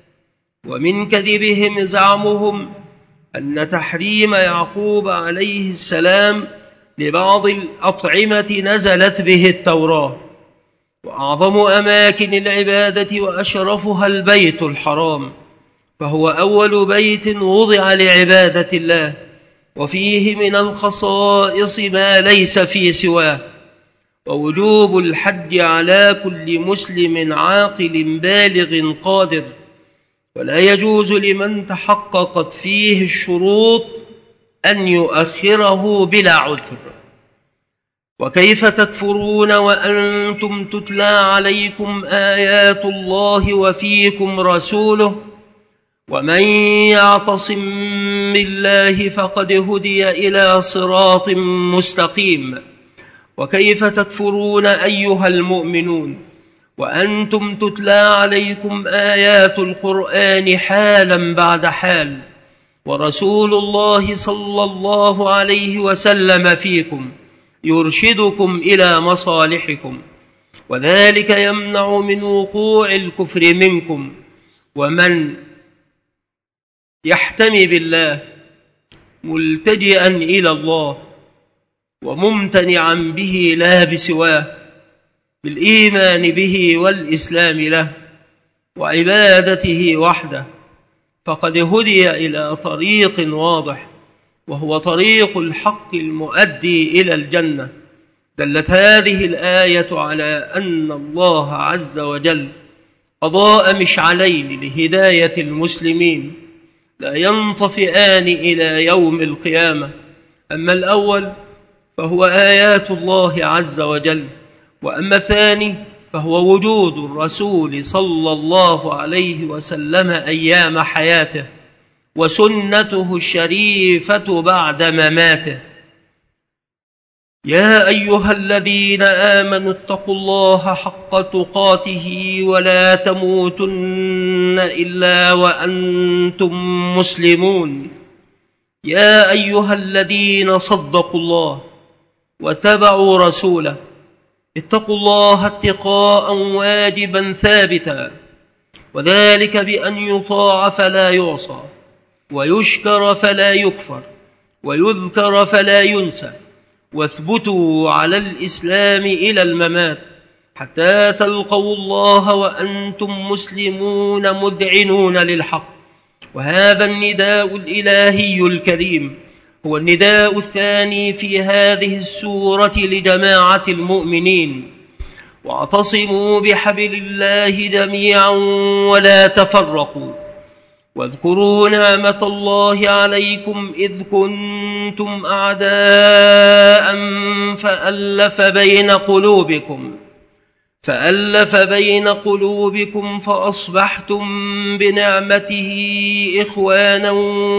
ومن كذبهم زعمهم أن تحريم يعقوب عليه السلام لبعض الأطعمة نزلت به التوراة، وأعظم أماكن العبادة وأشرفها البيت الحرام، فهو أول بيت وضع لعبادة الله، وفيه من الخصائص ما ليس في سواه، ووجوب الحج على كل مسلم عاقل بالغ قادر، ولا يجوز لمن تحققت فيه الشروط أن يؤخره بلا عذر. وكيف تكفرون وأنتم تتلى عليكم آيات الله وفيكم رسوله ومن يعتصم بالله فقد هدي إلى صراط مستقيم. وكيف تكفرون أيها المؤمنون وأنتم تتلى عليكم آيات القرآن حالا بعد حال، ورسول الله صلى الله عليه وسلم فيكم يرشدكم إلى مصالحكم، وذلك يمنع من وقوع الكفر منكم. ومن يحتمي بالله ملتجئا إلى الله وممتنعا به لا بسواه، بالإيمان به والإسلام له وعبادته وحده، فقد هدي إلى طريق واضح، وهو طريق الحق المؤدي إلى الجنة. دلت هذه الآية على أن الله عز وجل أضاء مشعلين لهداية المسلمين لا ينطفئان إلى يوم القيامة. أما الأول فهو آيات الله عز وجل، وأما الثاني فهو وجود الرسول صلى الله عليه وسلم أيام حياته وسنته الشريفة بعد مماته. يا أيها الذين آمنوا اتقوا الله حق تقاته ولا تموتن إلا وأنتم مسلمون. يا أيها الذين صدقوا الله واتبعوا رسوله اتقوا الله اتقاء واجبا ثابتا، وذلك بأن يطاع فلا يعصى، ويشكر فلا يكفر، ويذكر فلا ينسى. واثبتوا على الإسلام إلى الممات حتى تلقوا الله وأنتم مسلمون مذعنون للحق. وهذا النداء الإلهي الكريم هو النداء الثاني في هذه السورة لجماعة المؤمنين: واعتصموا بحبل الله جميعا ولا تفرقوا، واذكروا نعمة الله عليكم إذ كنتم أعداء فألف بين قلوبكم فألف بين قلوبكم فأصبحتم بنعمته إخوانا،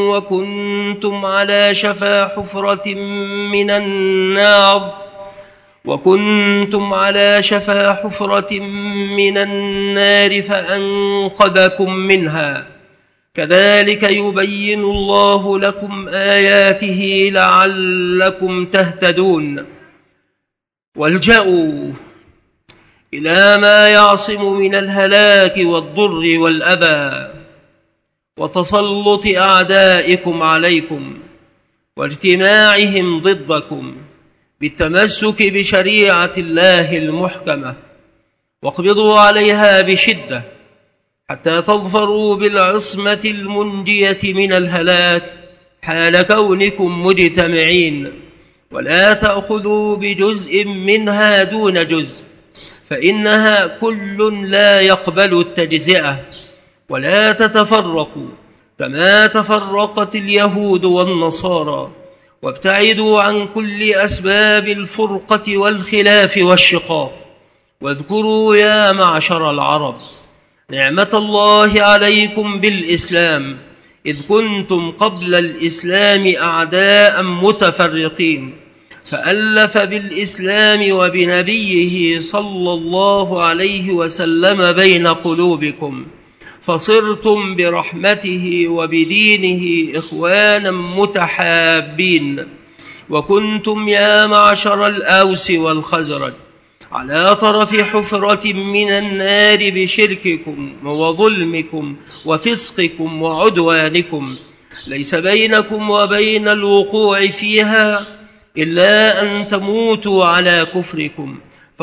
وكنتم على شفا حفرة من النار وكنتم على شفا حفرة من النار فأنقذكم منها. كذلك يبين الله لكم آياته لعلكم تهتدون. والجأوا إلى ما يعصم من الهلاك والضر والأذى وتسلط أعدائكم عليكم واجتماعهم ضدكم بالتمسك بشريعة الله المحكمة، واقبضوا عليها بشدة حتى تظفروا بالعصمة المنجية من الهلاك حال كونكم مجتمعين، ولا تأخذوا بجزء منها دون جزء، فإنها كل لا يقبل التجزئة. ولا تتفرقوا كما تفرقت اليهود والنصارى، وابتعدوا عن كل أسباب الفرقة والخلاف والشقاق. واذكروا يا معشر العرب نعمة الله عليكم بالإسلام، إذ كنتم قبل الإسلام أعداء متفرقين، فألف بالإسلام وبنبيه صلى الله عليه وسلم بين قلوبكم، فصرتم برحمته وبدينه إخوانا متحابين. وكنتم يا معشر الأوس والخزرج على طرف حفرة من النار بشرككم وظلمكم وفسقكم وعدوانكم، ليس بينكم وبين الوقوع فيها إلا أن تموتوا على كفركم،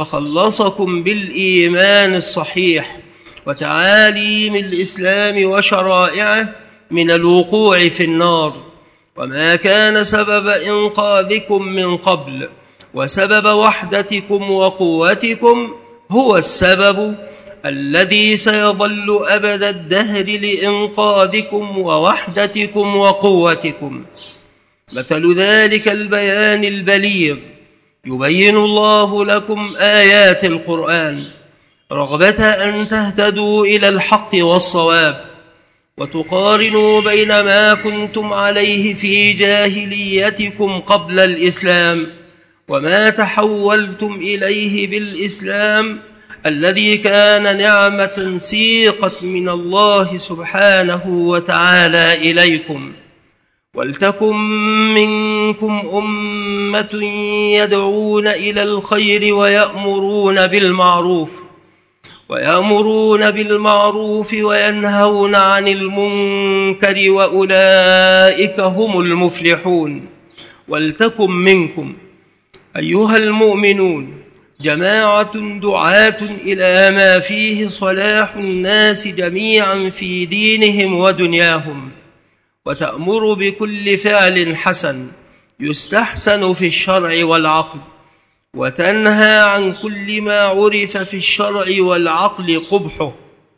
فخلصكم بالإيمان الصحيح وتعاليم الإسلام وشرائعه من الوقوع في النار. وما كان سبب إنقاذكم من قبل وسبب وحدتكم وقوتكم هو السبب الذي سيظل أبد الدهر لإنقاذكم ووحدتكم وقوتكم. مثل ذلك البيان البليغ يبين الله لكم آيات القرآن رغبة أن تهتدوا إلى الحق والصواب، وتقارنوا بين ما كنتم عليه في جاهليتكم قبل الإسلام وما تحولتم إليه بالإسلام الذي كان نعمة سيقت من الله سبحانه وتعالى إليكم. ولتكن منكم أمة يدعون إلى الخير ويأمرون بالمعروف ويأمرون بالمعروف وينهون عن المنكر وأولئك هم المفلحون. ولتكن منكم أيها المؤمنون جماعة دعاة إلى ما فيه صلاح الناس جميعا في دينهم ودنياهم، وتأمر بكل فعل حسن يستحسن في الشرع والعقل، وتنهى عن كل ما عرف في الشرع والعقل قبحه.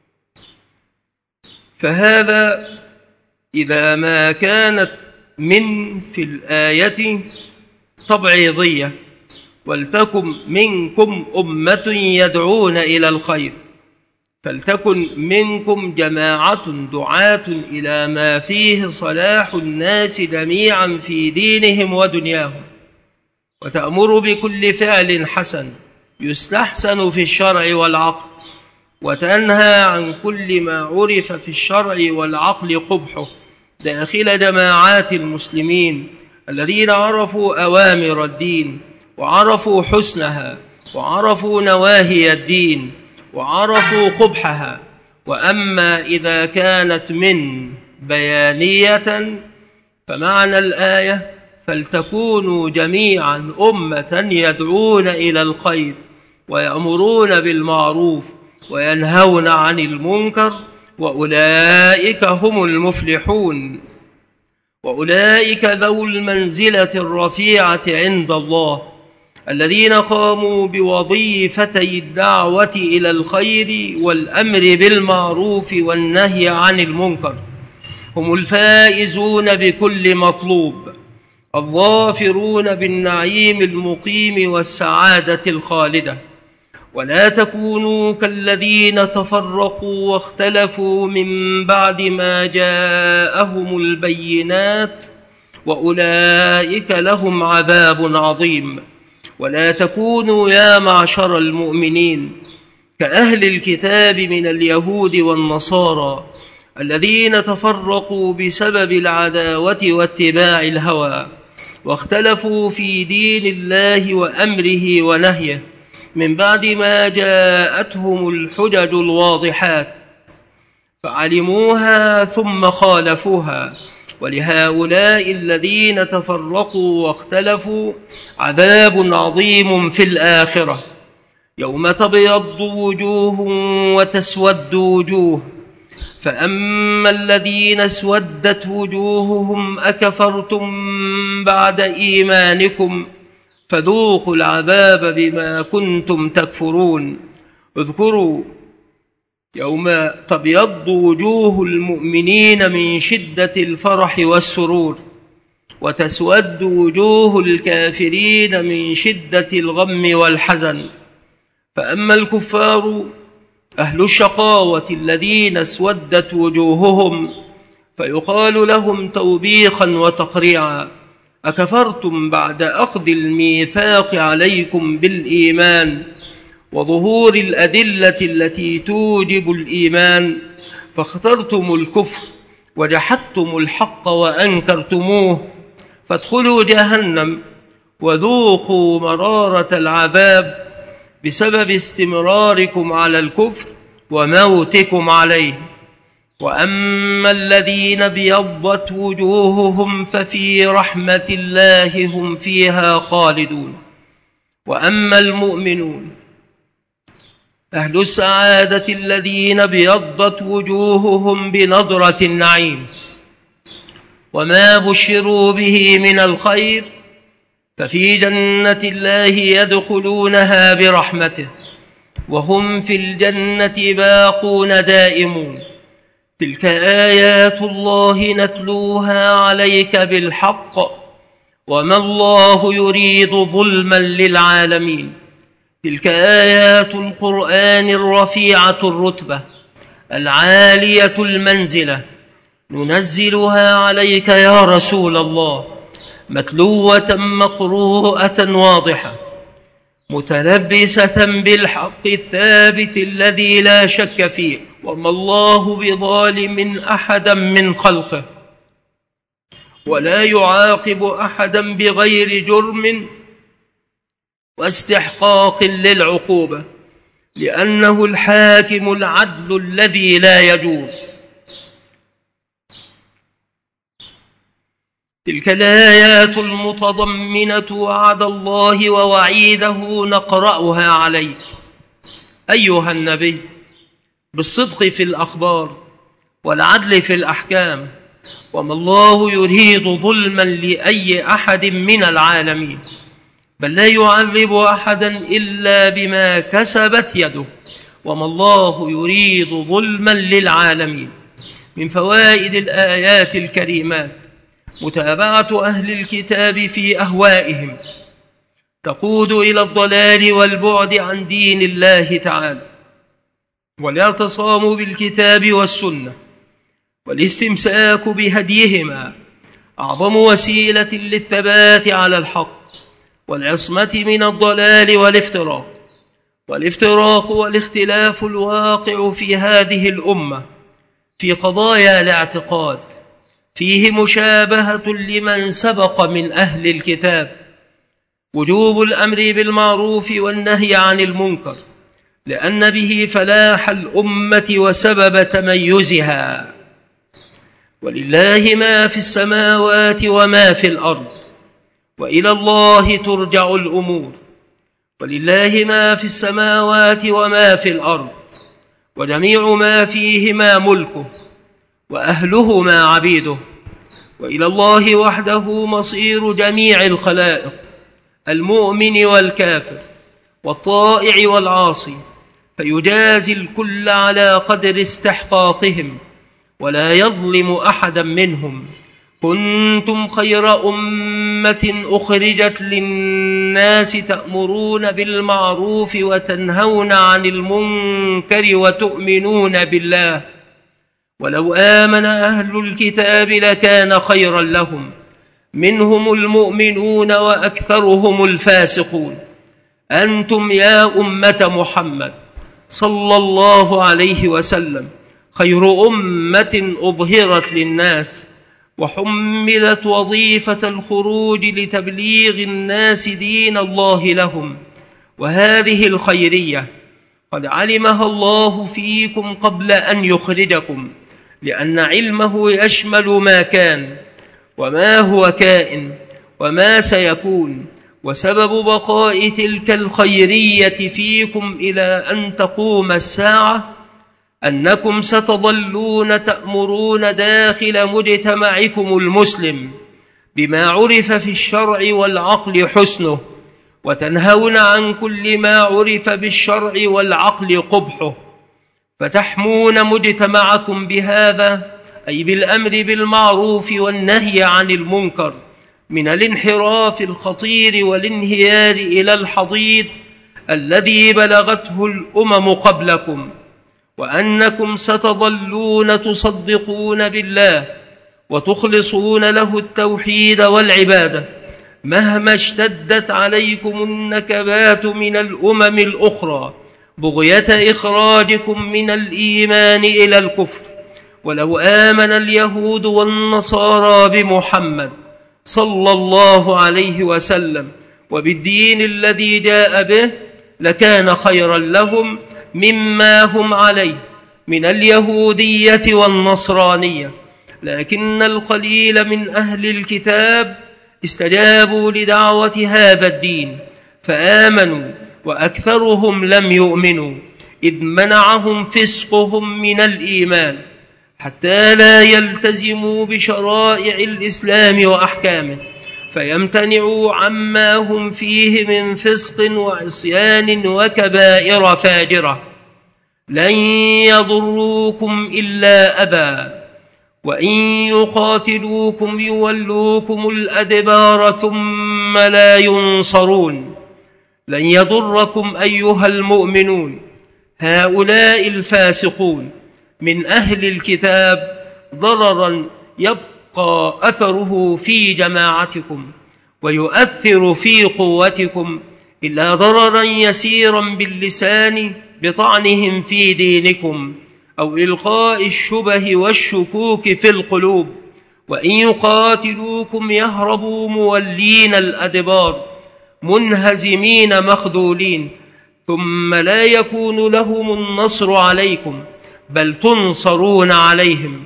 فهذا إذا ما كانت من في الآية تبعيضية، ولتكن منكم أمة يدعون إلى الخير، فلتكن منكم جماعة دعاة إلى ما فيه صلاح الناس جميعا في دينهم ودنياهم، وتأمر بكل فعل حسن يستحسن في الشرع والعقل، وتنهى عن كل ما عرف في الشرع والعقل قبحه، داخل جماعات المسلمين الذين عرفوا أوامر الدين وعرفوا حسنها وعرفوا نواهي الدين وعرفوا قبحها. وأما إذا كانت من بيانية فمعنى الآية فلتكونوا جميعا أمة يدعون إلى الخير ويأمرون بالمعروف وينهون عن المنكر وأولئك هم المفلحون. وأولئك ذو المنزلة الرفيعة عند الله الذين قاموا بوظيفتي الدعوة إلى الخير والأمر بالمعروف والنهي عن المنكر، هم الفائزون بكل مطلوب، الظافرون بالنعيم المقيم والسعادة الخالدة. ولا تكونوا كالذين تفرقوا واختلفوا من بعد ما جاءهم البينات وأولئك لهم عذاب عظيم. ولا تكونوا يا معشر المؤمنين كأهل الكتاب من اليهود والنصارى الذين تفرقوا بسبب العداوة واتباع الهوى، واختلفوا في دين الله وأمره ونهيه من بعد ما جاءتهم الحجج الواضحات، فعلموها ثم خالفوها. ولهؤلاء الذين تفرقوا واختلفوا عذاب عظيم في الآخرة، يوم تبيض وجوه وتسود وجوه، فأما الذين اسودت وجوههم أكفرتم بعد إيمانكم فذوقوا العذاب بما كنتم تكفرون. اذكروا يوم تبيض وجوه المؤمنين من شدة الفرح والسرور، وتسود وجوه الكافرين من شدة الغم والحزن. فأما الكفار أهل الشقاوة الذين اسودت وجوههم فيقال لهم توبيخا وتقريعا: أكفرتم بعد أخذ الميثاق عليكم بالإيمان وظهور الأدلة التي توجب الإيمان، فاخترتم الكفر وجحدتم الحق وأنكرتموه، فادخلوا جهنم وذوقوا مرارة العذاب بسبب استمراركم على الكفر وموتكم عليه. وأما الذين ابيضت وجوههم ففي رحمة الله هم فيها خالدون. وأما المؤمنون أهل السعادة الذين ابيضت وجوههم بنضرة النعيم وما بشروا به من الخير، ففي جنة الله يدخلونها برحمته وهم في الجنة باقون دائمون. تلك آيات الله نتلوها عليك بالحق وما الله يريد ظلما للعالمين. تلك آيات القرآن الرفيعة الرتبة العالية المنزلة ننزلها عليك يا رسول الله متلوة مقروءة واضحة متلبسة بالحق الثابت الذي لا شك فيه، وما الله بظالم أحدا من خلقه، ولا يعاقب أحدا بغير جرم واستحقاق للعقوبة، لأنه الحاكم العدل الذي لا يجور. تلك الآيات المتضمنة وعد الله ووعيده نقرأها عليك أيها النبي بالصدق في الأخبار والعدل في الأحكام، وما الله يريد ظلما لأي أحد من العالمين، بل لا يعذب أحدا إلا بما كسبت يده، وما الله يريد ظلما للعالمين. من فوائد الآيات الكريمات متابعة أهل الكتاب في أهوائهم تقود إلى الضلال والبعد عن دين الله تعالى، والاعتصام بالكتاب والسنة والاستمساك بهديهما أعظم وسيلة للثبات على الحق والعصمة من الضلال والافتراق. والافتراق والاختلاف الواقع في هذه الأمة في قضايا الاعتقاد فيه مشابهة لمن سبق من أهل الكتاب، وجوب الأمر بالمعروف والنهي عن المنكر، لأن به فلاح الأمة وسبب تميزها. ولله ما في السماوات وما في الأرض، وإلى الله ترجع الأمور. ولله ما في السماوات وما في الأرض، وجميع ما فيهما ملكه، وأهلهما عبيده، وإلى الله وحده مصير جميع الخلائق، المؤمن والكافر والطائع والعاصي، فيجازي الكل على قدر استحقاقهم ولا يظلم أحدا منهم. كنتم خير أمة أخرجت للناس تأمرون بالمعروف وتنهون عن المنكر وتؤمنون بالله، ولو آمن أهل الكتاب لكان خيرا لهم، منهم المؤمنون وأكثرهم الفاسقون. أنتم يا أمة محمد صلى الله عليه وسلم خير أمة أظهرت للناس، وحملت وظيفة الخروج لتبليغ الناس دين الله لهم، وهذه الخيرية قد علمها الله فيكم قبل أن يخرجكم، لأن علمه يشمل ما كان وما هو كائن وما سيكون. وسبب بقاء تلك الخيرية فيكم إلى أن تقوم الساعة أنكم ستظلون تأمرون داخل مجتمعكم المسلم بما عرف في الشرع والعقل حسنه، وتنهون عن كل ما عرف بالشرع والعقل قبحه، فتحمون مجتمعكم بهذا، أي بالأمر بالمعروف والنهي عن المنكر، من الانحراف الخطير والانهيار إلى الحضيض الذي بلغته الأمم قبلكم، وأنكم ستظلون تصدقون بالله وتخلصون له التوحيد والعبادة مهما اشتدت عليكم النكبات من الأمم الأخرى بغية إخراجكم من الإيمان إلى الكفر. ولو آمن اليهود والنصارى بمحمد صلى الله عليه وسلم وبالدين الذي جاء به لكان خيرا لهم مما هم عليه من اليهودية والنصرانية، لكن القليل من أهل الكتاب استجابوا لدعوة هذا الدين فآمنوا، وأكثرهم لم يؤمنوا، إذ منعهم فسقهم من الإيمان حتى لا يلتزموا بشرائع الإسلام وأحكامه، فيمتنعوا عما هم فيه من فسق وعصيان وكبائر فاجرة. لن يضروكم إلا أذى، وإن يقاتلوكم يولوكم الأدبار ثم لا ينصرون. لن يضركم أيها المؤمنون هؤلاء الفاسقون من أهل الكتاب ضررا يبقى أثره في جماعتكم ويؤثر في قوتكم، إلا ضررا يسيرا باللسان بطعنهم في دينكم أو إلقاء الشبه والشكوك في القلوب. وإن يقاتلوكم يهربوا مولين الأدبار منهزمين مخذولين، ثم لا يكون لهم النصر عليكم بل تنصرون عليهم.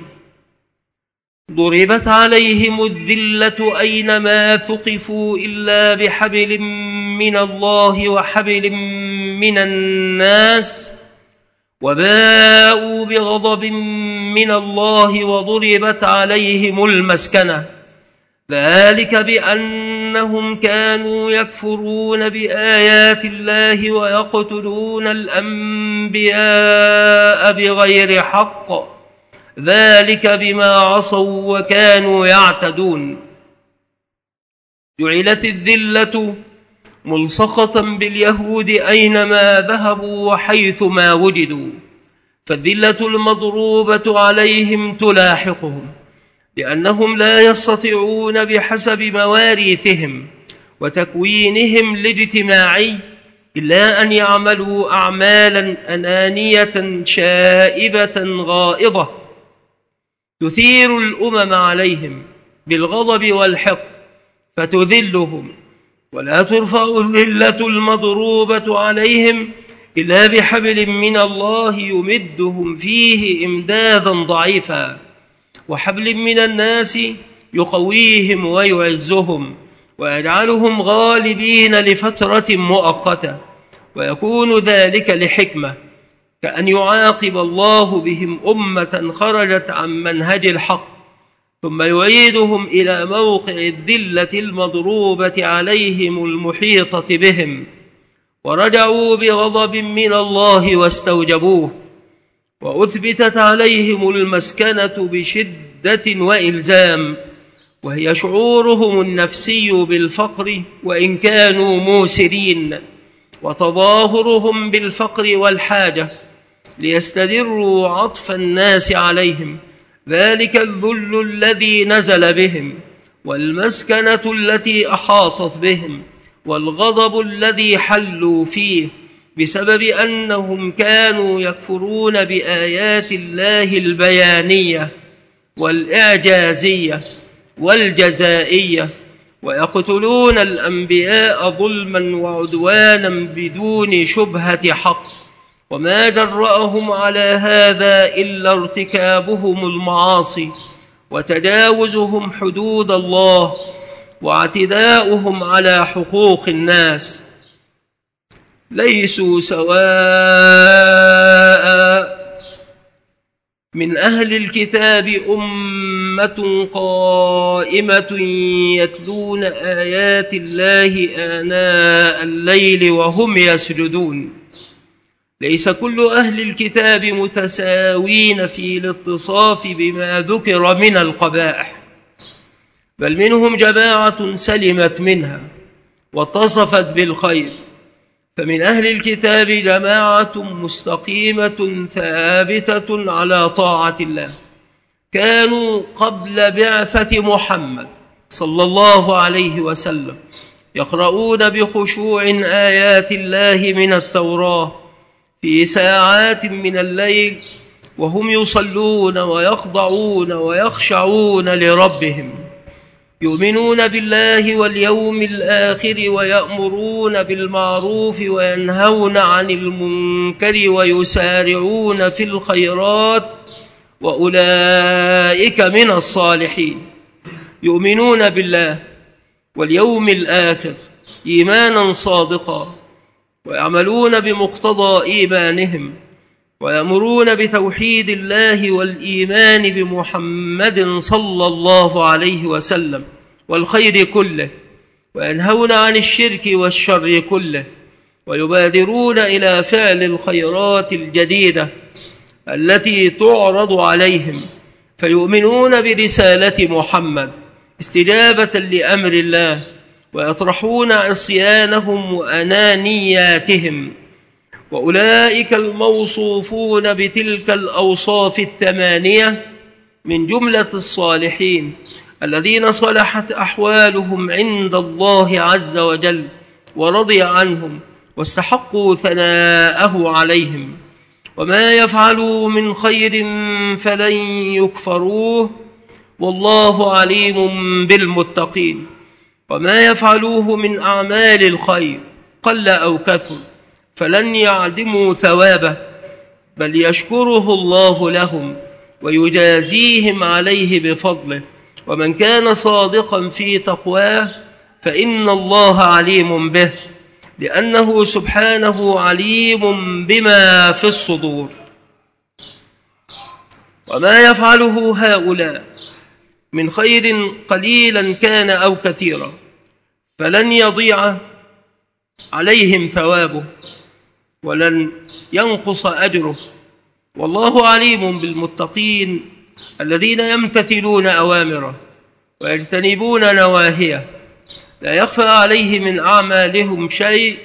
ضربت عليهم الذلة أينما ثقفوا إلا بحبل من الله وحبل من الناس وباءوا بغضب من الله وضربت عليهم المسكنة، ذلك بأنهم كانوا يكفرون بآيات الله ويقتلون الأنبياء بغير حق، ذلك بما عصوا وكانوا يعتدون. جعلت الذلة ملصقة باليهود أينما ذهبوا وحيثما وجدوا، فالذلة المضروبة عليهم تلاحقهم لأنهم لا يستطيعون بحسب مواريثهم وتكوينهم الاجتماعي إلا أن يعملوا أعمالا أنانية شائبة غائضة تثير الأمم عليهم بالغضب والحقد فتذلهم، ولا ترفع الذلة المضروبة عليهم إلا بحبل من الله يمدهم فيه إمدادا ضعيفا، وحبل من الناس يقويهم ويعزهم ويجعلهم غالبين لفترة مؤقتة، ويكون ذلك لحكمة، كأن يعاقب الله بهم أمة خرجت عن منهج الحق ثم يعيدهم إلى موقع الذلة المضروبة عليهم المحيطة بهم، ورجعوا بغضب من الله واستوجبوه، وأثبتت عليهم المسكنة بشدة وإلزام، وهي شعورهم النفسي بالفقر وإن كانوا موسرين، وتظاهرهم بالفقر والحاجة ليستدروا عطف الناس عليهم، ذلك الذل الذي نزل بهم، والمسكنة التي أحاطت بهم، والغضب الذي حلوا فيه بسبب أنهم كانوا يكفرون بآيات الله البيانية والإعجازية والجزائية، ويقتلون الأنبياء ظلما وعدوانا بدون شبهة حق، وما جرأهم على هذا إلا ارتكابهم المعاصي وتجاوزهم حدود الله واعتداؤهم على حقوق الناس. ليسوا سواء من أهل الكتاب أمة قائمة يتلون آيات الله آناء الليل وهم يسجدون. ليس كل أهل الكتاب متساوين في الاتصاف بما ذكر من القبائح، بل منهم جماعة سلمت منها واتصفت بالخير، فمن أهل الكتاب جماعة مستقيمة ثابتة على طاعة الله، كانوا قبل بعثة محمد صلى الله عليه وسلم يقرؤون بخشوع آيات الله من التوراة في ساعات من الليل، وهم يصلون ويخضعون ويخشعون لربهم، يؤمنون بالله واليوم الآخر، ويأمرون بالمعروف وينهون عن المنكر ويسارعون في الخيرات، وأولئك من الصالحين. يؤمنون بالله واليوم الآخر إيمانا صادقا، ويعملون بمقتضى إيمانهم، ويأمرون بتوحيد الله والإيمان بمحمد صلى الله عليه وسلم والخير كله، وينهون عن الشرك والشر كله، ويبادرون إلى فعل الخيرات الجديدة التي تعرض عليهم، فيؤمنون برسالة محمد استجابة لأمر الله، ويطرحون عصيانهم وأنانياتهم. وأولئك الموصوفون بتلك الأوصاف الثمانية من جملة الصالحين الذين صلحت أحوالهم عند الله عز وجل ورضي عنهم واستحقوا ثناءه عليهم. وما يفعلوا من خير فلن يكفروه والله عليم بالمتقين. وما يفعلوه من أعمال الخير قل أو كثر فلن يعدموا ثوابه، بل يشكره الله لهم ويجازيهم عليه بفضله. ومن كان صادقا في تقواه فإن الله عليم به، لأنه سبحانه عليم بما في الصدور. وما يفعله هؤلاء من خير قليلا كان أو كثيرا فلن يضيع عليهم ثوابه ولن ينقص أجره، والله عليم بالمتقين الذين يمتثلون أوامره ويجتنبون نواهيه، لا يخفى عليه من أعمالهم شيء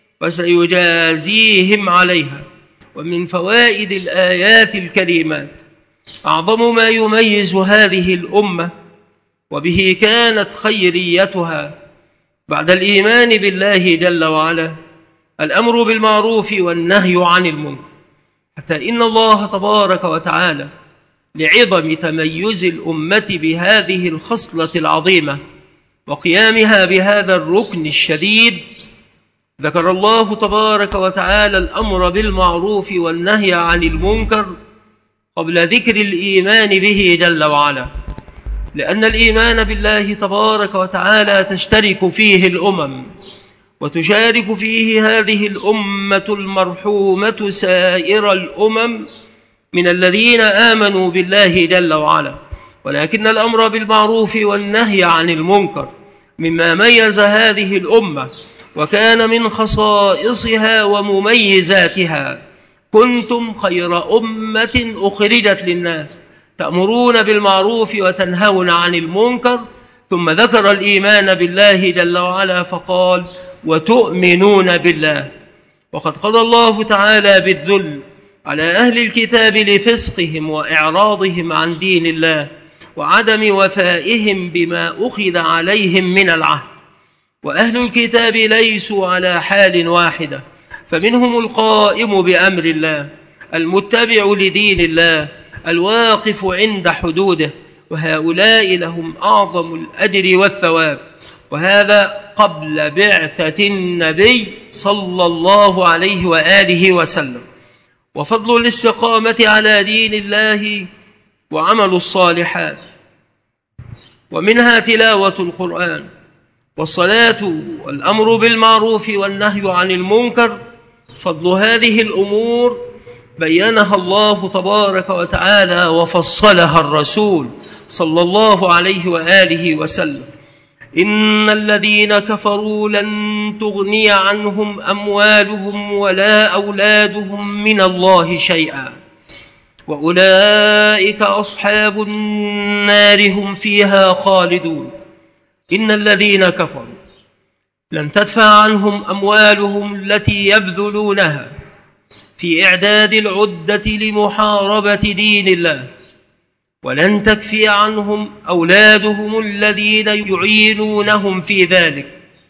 وسيجازيهم عليها. ومن فوائد الآيات الكريمات أعظم ما يميز هذه الأمة وبه كانت خيريتها بعد الإيمان بالله جل وعلا الأمر بالمعروف والنهي عن المنكر، حتى إن الله تبارك وتعالى لعظم تميز الأمة بهذه الخصلة العظيمة وقيامها بهذا الركن الشديد ذكر الله تبارك وتعالى الأمر بالمعروف والنهي عن المنكر قبل ذكر الإيمان به جل وعلا، لأن الإيمان بالله تبارك وتعالى تشترك فيه الأمم وتشارك فيه هذه الأمة المرحومة سائر الأمم من الذين آمنوا بالله جل وعلا. ولكن الأمر بالمعروف والنهي عن المنكر مما ميز هذه الأمة وكان من خصائصها ومميزاتها. كنتم خير أمة أخرجت للناس تأمرون بالمعروف وتنهون عن المنكر، ثم ذكر الإيمان بالله جل وعلا فقال وتؤمنون بالله. وقد قضى الله تعالى بالذل على أهل الكتاب لفسقهم وإعراضهم عن دين الله وعدم وفائهم بما أخذ عليهم من العهد. وأهل الكتاب ليسوا على حال واحدة، فمنهم القائم بأمر الله المتبع لدين الله الواقف عند حدوده، وهؤلاء لهم أعظم الأجر والثواب، وهذا قبل بعثة النبي صلى الله عليه وآله وسلم. وفضل الاستقامة على دين الله وعمل الصالحات، ومنها تلاوة القرآن والصلاة والأمر بالمعروف والنهي عن المنكر. فضل هذه الأمور بينها الله تبارك وتعالى وفصلها الرسول صلى الله عليه وآله وسلم. إن الذين كفروا لن تغني عنهم أموالهم ولا أولادهم من الله شيئا وأولئك أصحاب النار هم فيها خالدون. إن الذين كفروا لن تدفع عنهم أموالهم التي يبذلونها في إعداد العدة لمحاربة دين الله، ولن تكفي عنهم أولادهم الذين يعينونهم في ذلك.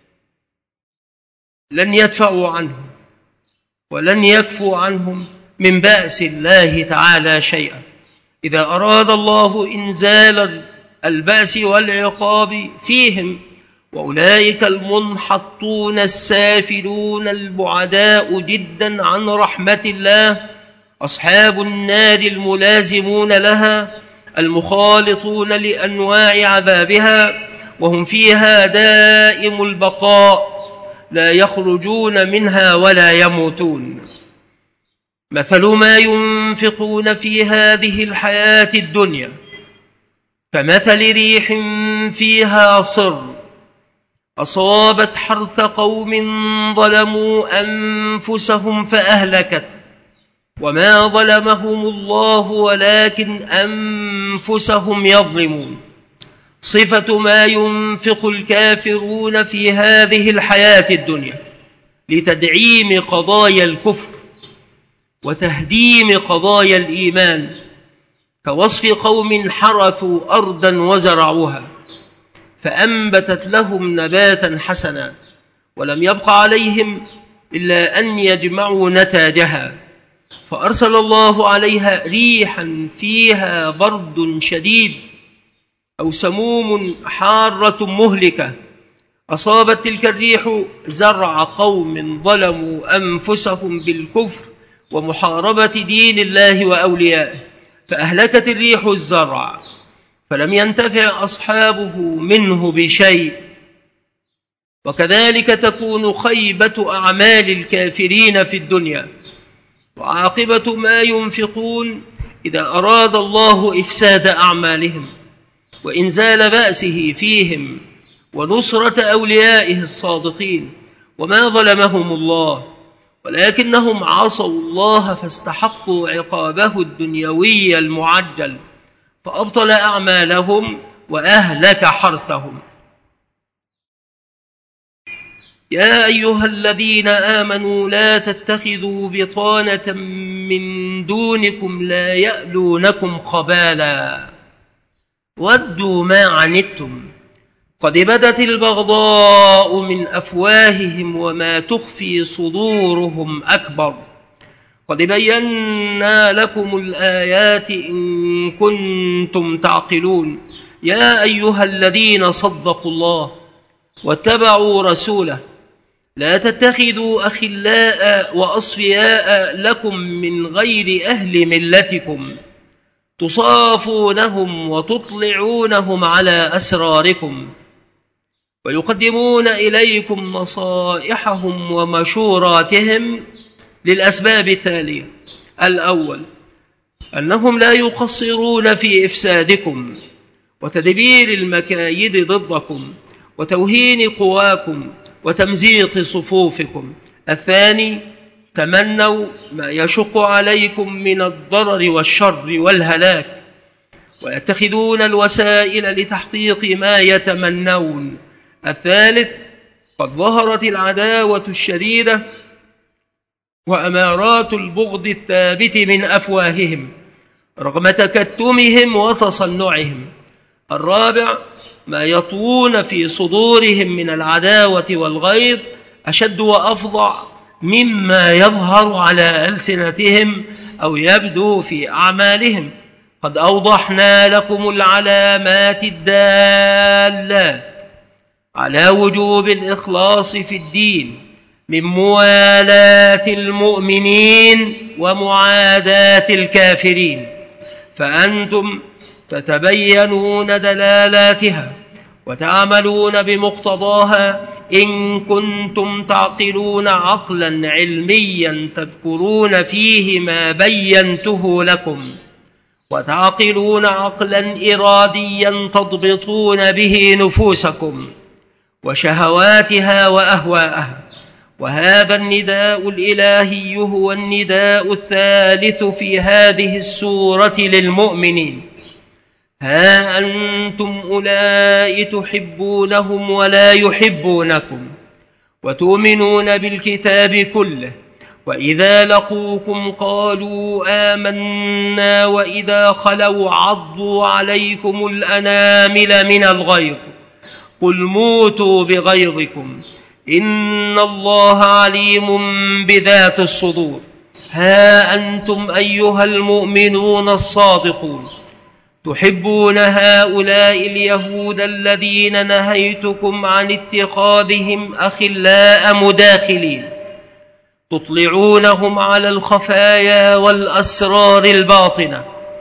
لن يدفعوا عنهم ولن يكفوا عنهم من بأس الله تعالى شيئا. إذا أراد الله إنزال البأس والعقاب فيهم، وأولئك المنحطون السافلون البعداء جدا عن رحمة الله أصحاب النار الملازمون لها المخالطون لأنواع عذابها، وهم فيها دائم البقاء لا يخرجون منها ولا يموتون. مثل ما ينفقون في هذه الحياة الدنيا كمثل ريح فيها صر أصابت حرث قوم ظلموا أنفسهم فأهلكت، وما ظلمهم الله ولكن أنفسهم يظلمون. صفة ما ينفق الكافرون في هذه الحياة الدنيا لتدعيم قضايا الكفر وتهديم قضايا الإيمان، كوصف قوم حرثوا أرضا وزرعوها فأنبتت لهم نباتا حسنا ولم يبق عليهم إلا أن يجمعوا نتاجها، فأرسل الله عليها ريحا فيها برد شديد أو سموم حارة مهلكة، أصابت تلك الريح زرع قوم ظلموا أنفسهم بالكفر ومحاربة دين الله وأوليائه، فأهلكت الريح الزرع فلم ينتفع أصحابه منه بشيء. وكذلك تكون خيبة أعمال الكافرين في الدنيا وعاقبة ما ينفقون إذا أراد الله إفساد أعمالهم وإنزال بأسه فيهم ونصرة أوليائه الصادقين. وما ظلمهم الله ولكنهم عصوا الله فاستحقوا عقابه الدنيوي المعجل فأبطل أعمالهم وأهلك حرثهم. يا أيها الذين آمنوا لا تتخذوا بطانة من دونكم لا يألونكم خبالا ودوا ما عنتم قد بدت البغضاء من أفواههم وما تخفي صدورهم أكبر قد بينا لكم الآيات إن كنتم تعقلون. يا أيها الذين صدقوا الله واتبعوا رسوله لا تتخذوا أخلاء وأصفياء لكم من غير أهل ملتكم تصافونهم وتطلعونهم على أسراركم ويقدمون إليكم نصائحهم ومشوراتهم للأسباب التالية: الأول أنهم لا يقصرون في إفسادكم وتدبير المكايد ضدكم وتوهين قواكم وتمزيق صفوفكم. الثاني تمنوا ما يشق عليكم من الضرر والشر والهلاك ويتخذون الوسائل لتحقيق ما يتمنون. الثالث قد ظهرت العداوة الشديدة وأمارات البغض الثابت من أفواههم رغم تكتمهم وتصنعهم. الرابع ما يطوون في صدورهم من العداوة والغيظ أشد وأفظع مما يظهر على ألسنتهم أو يبدو في أعمالهم. قد أوضحنا لكم العلامات الدالات على وجوب الإخلاص في الدين من موالاة المؤمنين ومعاداة الكافرين، فأنتم تتبينون دلالاتها وتعملون بمقتضاها إن كنتم تعقلون عقلا علميا تذكرون فيه ما بينته لكم، وتعقلون عقلا إراديا تضبطون به نفوسكم وشهواتها وأهواءها. وهذا النداء الإلهي هو النداء الثالث في هذه السورة للمؤمنين: ها أنتم أولئك تحبونهم ولا يحبونكم وتؤمنون بالكتاب كله وإذا لقوكم قالوا آمنا وإذا خلوا عضوا عليكم الأنامل من الغيظ قل موتوا بغيظكم إن الله عليم بذات الصدور. ها أنتم أيها المؤمنون الصادقون تحبون هؤلاء اليهود الذين نهيتكم عن اتخاذهم أخلاء مداخلين تطلعونهم على الخفايا والأسرار الباطنة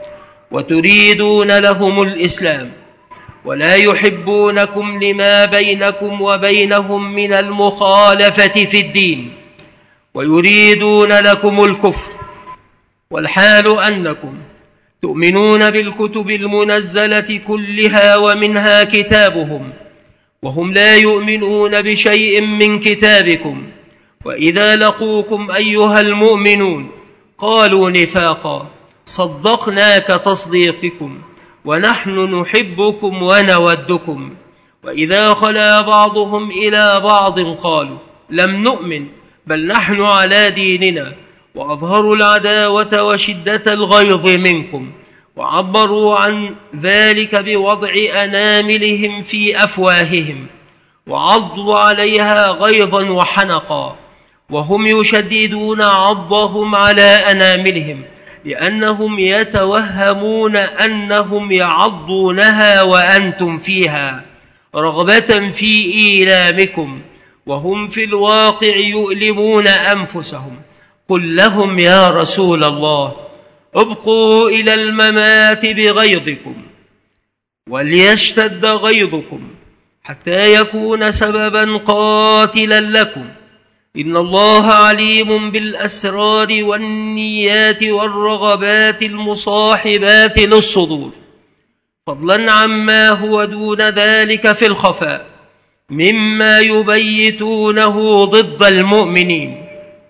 وتريدون لهم الإسلام ولا يحبونكم لما بينكم وبينهم من المخالفة في الدين ويريدون لكم الكفر، والحال أنكم تؤمنون بالكتب المنزلة كلها ومنها كتابهم وهم لا يؤمنون بشيء من كتابكم. وإذا لقوكم أيها المؤمنون قالوا نفاقا صدقناك تصديقكم ونحن نحبكم ونودكم. وإذا خلا بعضهم إلى بعض قالوا لم نؤمن بل نحن على ديننا وأظهروا العداوة وشدة الغيظ منكم وعبروا عن ذلك بوضع أناملهم في أفواههم، وعضوا عليها غيظا وحنقا، وهم يشددون عضهم على أناملهم لأنهم يتوهمون أنهم يعضونها وأنتم فيها رغبة في إيلامكم، وهم في الواقع يؤلمون أنفسهم. قل لهم يا رسول الله: ابقوا إلى الممات بغيظكم، وليشتد غيظكم حتى يكون سببا قاتلا لكم. إن الله عليم بالأسرار والنيات والرغبات المصاحبات للصدور، فضلا عما هو دون ذلك في الخفاء مما يبيتونه ضد المؤمنين.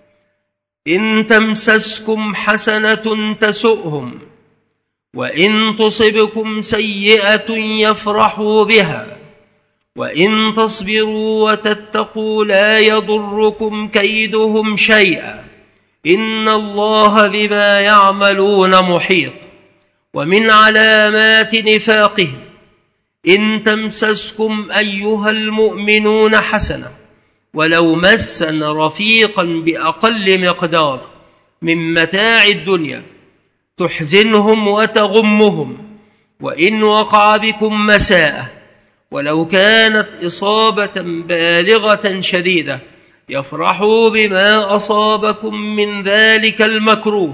إن تمسسكم حسنة تسؤهم، وإن تصبكم سيئة يفرحوا بها، وإن تصبروا وتتقوا لا يضركم كيدهم شيئا، إن الله بما يعملون محيط. ومن علامات نفاقهم: إن تمسسكم أيها المؤمنون حسنة ولو مسا رفيقا بأقل مقدار من متاع الدنيا تحزنهم وتغمهم، وإن وقع بكم مساءة ولو كانت إصابة بالغة شديدة يفرحوا بما أصابكم من ذلك المكروه،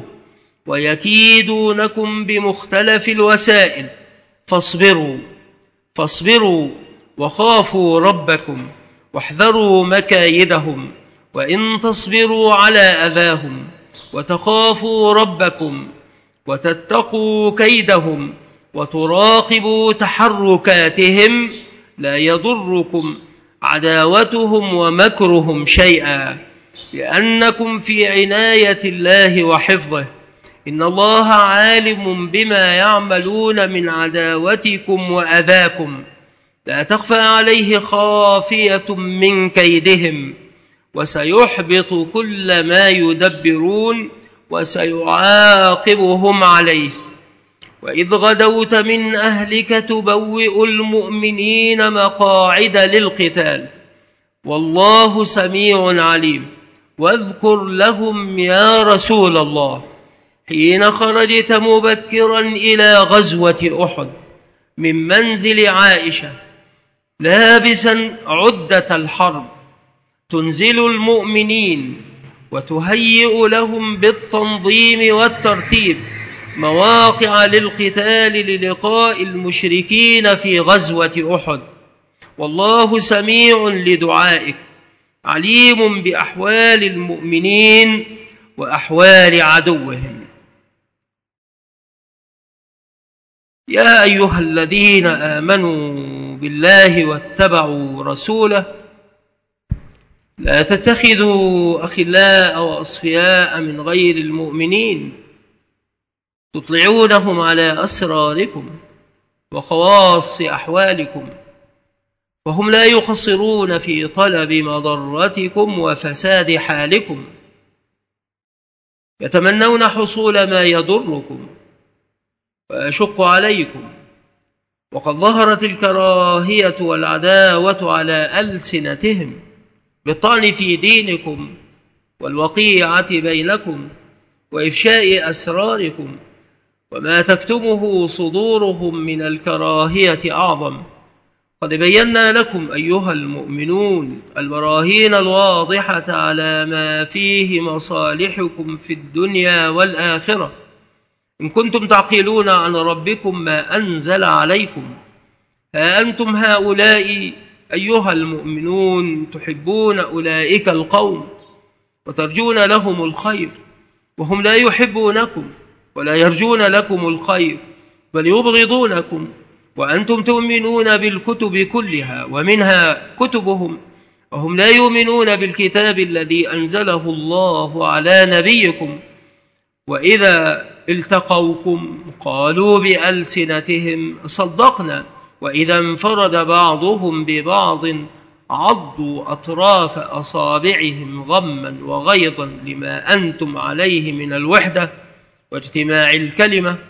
ويكيدونكم بمختلف الوسائل. فاصبروا فاصبروا وخافوا ربكم واحذروا مكايدهم. وإن تصبروا على أذاهم وتخافوا ربكم وتتقوا كيدهم وتراقبوا تحركاتهم لا يضركم عداوتهم ومكرهم شيئا، لأنكم في عناية الله وحفظه. إن الله عالم بما يعملون من عداوتكم وأذاكم، لا تخفى عليه خافية من كيدهم، وسيحبط كل ما يدبرون وسيعاقبهم عليه. وإذ غدوت من أهلك تبوئ المؤمنين مقاعد للقتال، والله سميع عليم. واذكر لهم يا رسول الله حين خرجت مبكرا إلى غزوة أحد من منزل عائشة لابسا عدة الحرب، تنزل المؤمنين وتهيئ لهم بالتنظيم والترتيب مواقع للقتال للقاء المشركين في غزوة أحد. والله سميع لدعائك عليم بأحوال المؤمنين وأحوال عدوهم. يا أيها الذين آمنوا بالله واتبعوا رسوله لا تتخذوا أخلاء وأصفياء من غير المؤمنين تطلعونهم على أسراركم وخواص أحوالكم، وهم لا يقصرون في طلب مضرتكم وفساد حالكم، يتمنون حصول ما يضركم ويشق عليكم. وقد ظهرت الكراهية والعداوة على ألسنتهم بالطعن في دينكم والوقيعة بينكم وإفشاء أسراركم، وما تكتمه صدورهم من الكراهية أعظم. قد بينا لكم أيها المؤمنون البراهين الواضحة على ما فيه مصالحكم في الدنيا والآخرة، إن كنتم تعقلون عن ربكم ما أنزل عليكم. ها أنتم هؤلاء أيها المؤمنون تحبون أولئك القوم وترجون لهم الخير، وهم لا يحبونكم ولا يرجون لكم الخير بل يبغضونكم، وأنتم تؤمنون بالكتب كلها ومنها كتبهم، وهم لا يؤمنون بالكتاب الذي أنزله الله على نبيكم. وإذا التقوكم قالوا بألسنتهم صدقنا، وإذا انفرد بعضهم ببعض عضوا أطراف أصابعهم غما وغيظا لما أنتم عليه من الوحدة واجتماع الكلمة.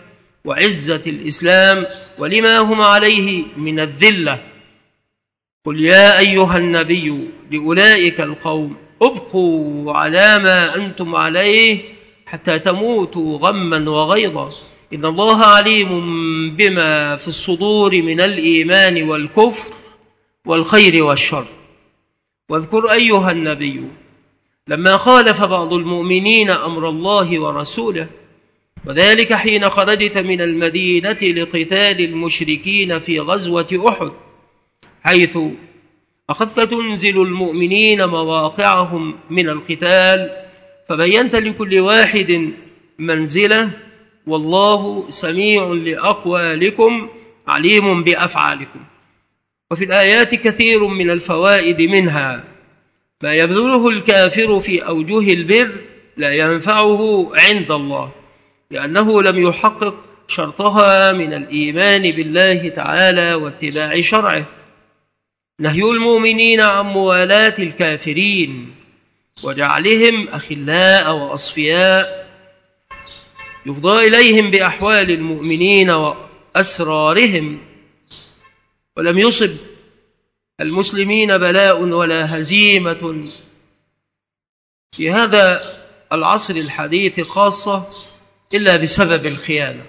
وعزة الإسلام ولما هم عليه من الذلة. قل يا أيها النبي لأولئك القوم ابقوا على ما أنتم عليه حتى تموتوا غما وغيظا، إن الله عليم بما في الصدور من الإيمان والكفر والخير والشر. واذكر أيها النبي لما خالف بعض المؤمنين أمر الله ورسوله، وذلك حين خرجت من المدينة لقتال المشركين في غزوة أحد، حيث أخذت تنزل المؤمنين مواقعهم من القتال، فبينت لكل واحد منزله، والله سميع لأقوالكم عليم بأفعالكم. وفي الآيات كثير من الفوائد، منها ما يبذله الكافر في أوجه البر لا ينفعه عند الله، لأنه لم يحقق شرطها من الإيمان بالله تعالى واتباع شرعه. نهي المؤمنين عن موالاة الكافرين وجعلهم أخلاء وأصفياء، يفضى إليهم بأحوال المؤمنين وأسرارهم. ولم يصب المسلمين بلاء ولا هزيمة في هذا العصر الحديث خاصة إلا بسبب الخيانة.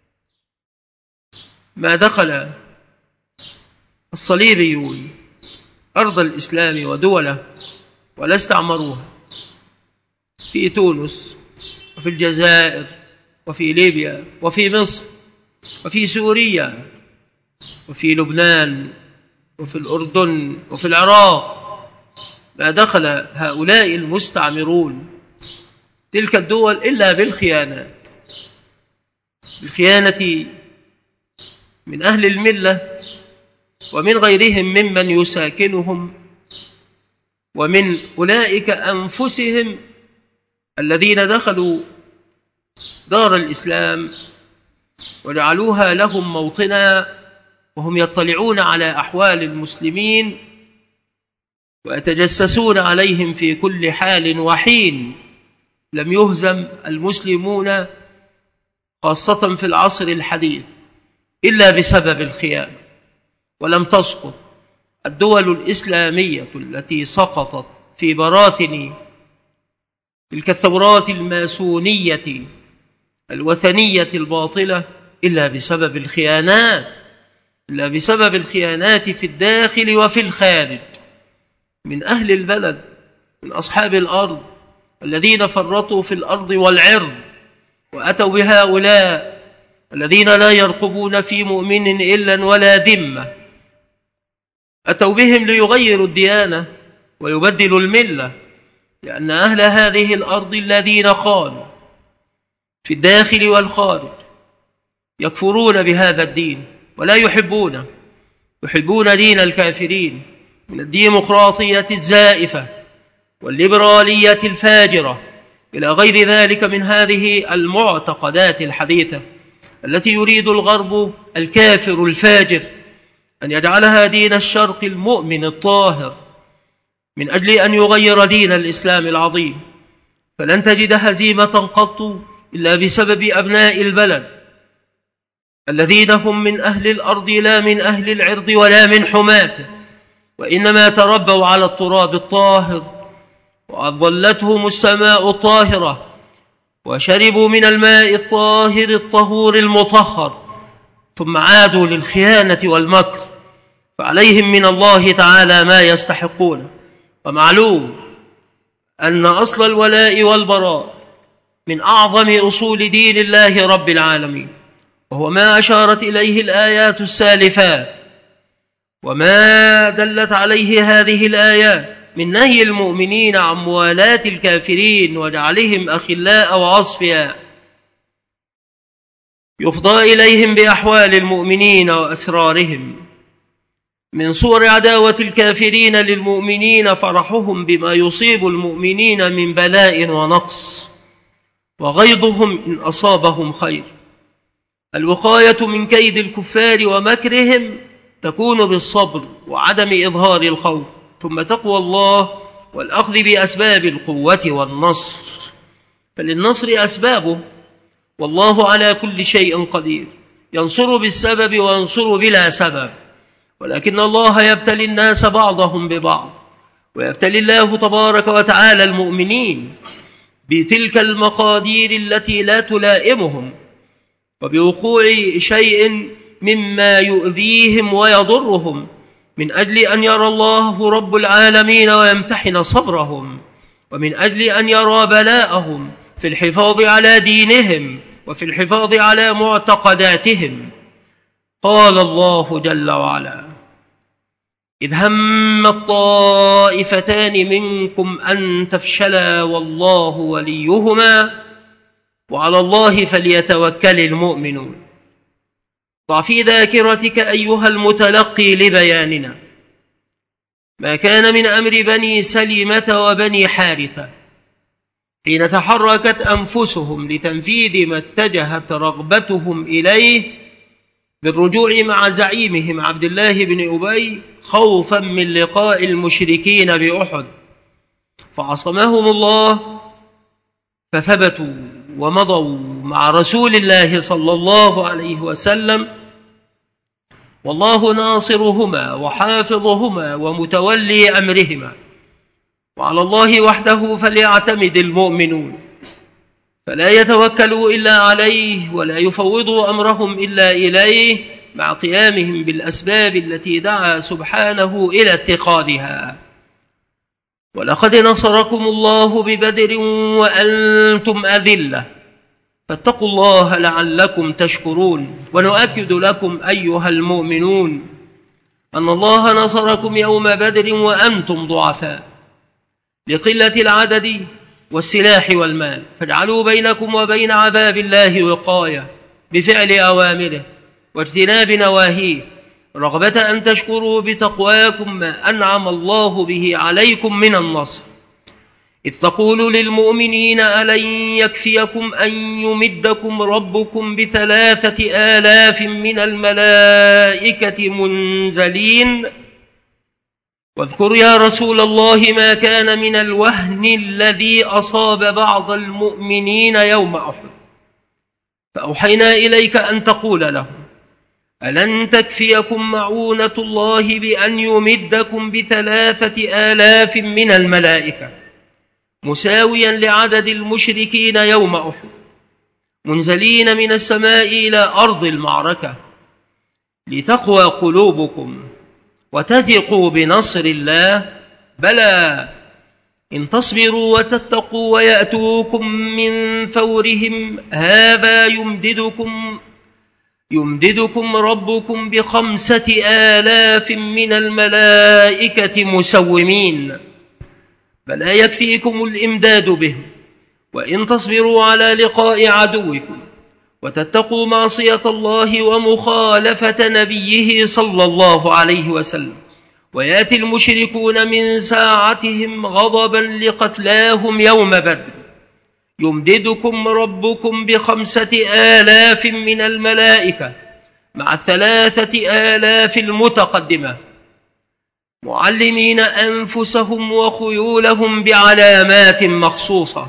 ما دخل الصليبيون أرض الإسلام ودوله ولا استعمروها، في تونس وفي الجزائر وفي ليبيا وفي مصر وفي سوريا وفي لبنان وفي الأردن وفي العراق، ما دخل هؤلاء المستعمرون تلك الدول إلا بالخيانات، بالخيانة من أهل الملة ومن غيرهم ممن يساكنهم، ومن أولئك أنفسهم الذين دخلوا دار الإسلام وجعلوها لهم موطنا، وهم يطلعون على أحوال المسلمين ويتجسسون عليهم في كل حال وحين. لم يهزم المسلمون خاصة في العصر الحديث إلا بسبب الخيانة، ولم تسقط الدول الإسلامية التي سقطت في براثن تلك الثورات الماسونية الوثنية الباطلة إلا بسبب الخيانات، إلا بسبب الخيانات في الداخل وفي الخارج من أهل البلد، من أصحاب الأرض الذين فرطوا في الأرض والعرض، وأتوا بهؤلاء الذين لا يرقبون في مؤمن إلا ولا ذمة، أتوا بهم ليغيروا الديانة ويبدلوا الملة، لأن أهل هذه الأرض الذين خانوا في الداخل والخارج يكفرون بهذا الدين ولا يحبونه، يحبون دين الكافرين من الديمقراطية الزائفة والليبرالية الفاجرة إلى غير ذلك من هذه المعتقدات الحديثة التي يريد الغرب الكافر الفاجر أن يجعلها دين الشرق المؤمن الطاهر من أجل أن يغير دين الإسلام العظيم. فلن تجد هزيمة قط إلا بسبب أبناء البلد الذين هم من أهل الأرض لا من أهل العرض ولا من حماته، وإنما تربوا على التراب الطاهر وأظلتهم السماء الطاهرة وشربوا من الماء الطاهر الطهور المطهر، ثم عادوا للخيانة والمكر، فعليهم من الله تعالى ما يستحقون. ومعلوم أن أصل الولاء والبراء من أعظم أصول دين الله رب العالمين، وهو ما أشارت إليه الآيات السالفات وما دلت عليه هذه الآيات من نهي المؤمنين عن موالاة الكافرين وجعلهم أخلاء وأصفياء، يفضى إليهم بأحوال المؤمنين وأسرارهم. من صور عداوة الكافرين للمؤمنين فرحهم بما يصيب المؤمنين من بلاء ونقص، وغيظهم إن أصابهم خير. الوقاية من كيد الكفار ومكرهم تكون بالصبر وعدم إظهار الخوف، ثم تقوى الله والأخذ بأسباب القوة والنصر، فللنصر أسبابه، والله على كل شيء قدير، ينصر بالسبب وينصر بلا سبب، ولكن الله يبتلي الناس بعضهم ببعض، ويبتلي الله تبارك وتعالى المؤمنين بتلك المقادير التي لا تلائمهم، وبوقوع شيء مما يؤذيهم ويضرهم، من أجل أن يرى الله رب العالمين ويمتحن صبرهم، ومن أجل أن يرى بلاءهم في الحفاظ على دينهم وفي الحفاظ على معتقداتهم. قال الله جل وعلا: إذ هم الطائفتان منكم أن تفشلا والله وليهما وعلى الله فليتوكل المؤمنون. ضع في ذاكرتك أيها المتلقي لبياننا ما كان من أمر بني سلمة وبني حارثة حين تحركت أنفسهم لتنفيذ ما اتجهت رغبتهم إليه بالرجوع مع زعيمهم عبد الله بن أبي خوفا من لقاء المشركين بأحد، فعصمهم الله فثبتوا ومضوا مع رسول الله صلى الله عليه وسلم، والله ناصرهما وحافظهما ومتولي أمرهما، وعلى الله وحده فليعتمد المؤمنون، فلا يتوكلوا إلا عليه ولا يفوضوا أمرهم إلا إليه، مع قيامهم بالأسباب التي دعا سبحانه إلى اتخاذها. ولقد نصركم الله ببدر وأنتم أذلة فاتقوا الله لعلكم تشكرون. ونؤكد لكم أيها المؤمنون أن الله نصركم يوم بدر وأنتم ضعفاء لقلة العدد والسلاح والمال، فاجعلوا بينكم وبين عذاب الله وقاية بفعل أوامره واجتناب نواهيه، رغبة أن تشكروا بتقواكم ما أنعم الله به عليكم من النصر، إذ تقول للمؤمنين: ألن يكفيكم أن يمدكم ربكم بثلاثة آلاف من الملائكة منزلين. واذكر يا رسول الله ما كان من الوهن الذي أصاب بعض المؤمنين يوم أحد، فأوحينا إليك أن تقول لهم: ألن تكفيكم معونة الله بأن يمدكم بثلاثة آلاف من الملائكة مساويا لعدد المشركين يوم أحد، منزلين من السماء إلى أرض المعركة، لتقوى قلوبكم وتثقوا بنصر الله. بلى إن تصبروا وتتقوا ويأتوكم من فورهم هذا يمددكم يمددكم ربكم بخمسة آلاف من الملائكة مسومين. فلا يكفيكم الإمداد بهم، وإن تصبروا على لقاء عدوكم وتتقوا معصية الله ومخالفة نبيه صلى الله عليه وسلم، ويأتي المشركون من ساعتهم غضبا لقتلاهم يوم بدر، يمددكم ربكم بخمسة آلاف من الملائكة مع الثلاثة آلاف المتقدمة، معلمين أنفسهم وخيولهم بعلامات مخصوصة،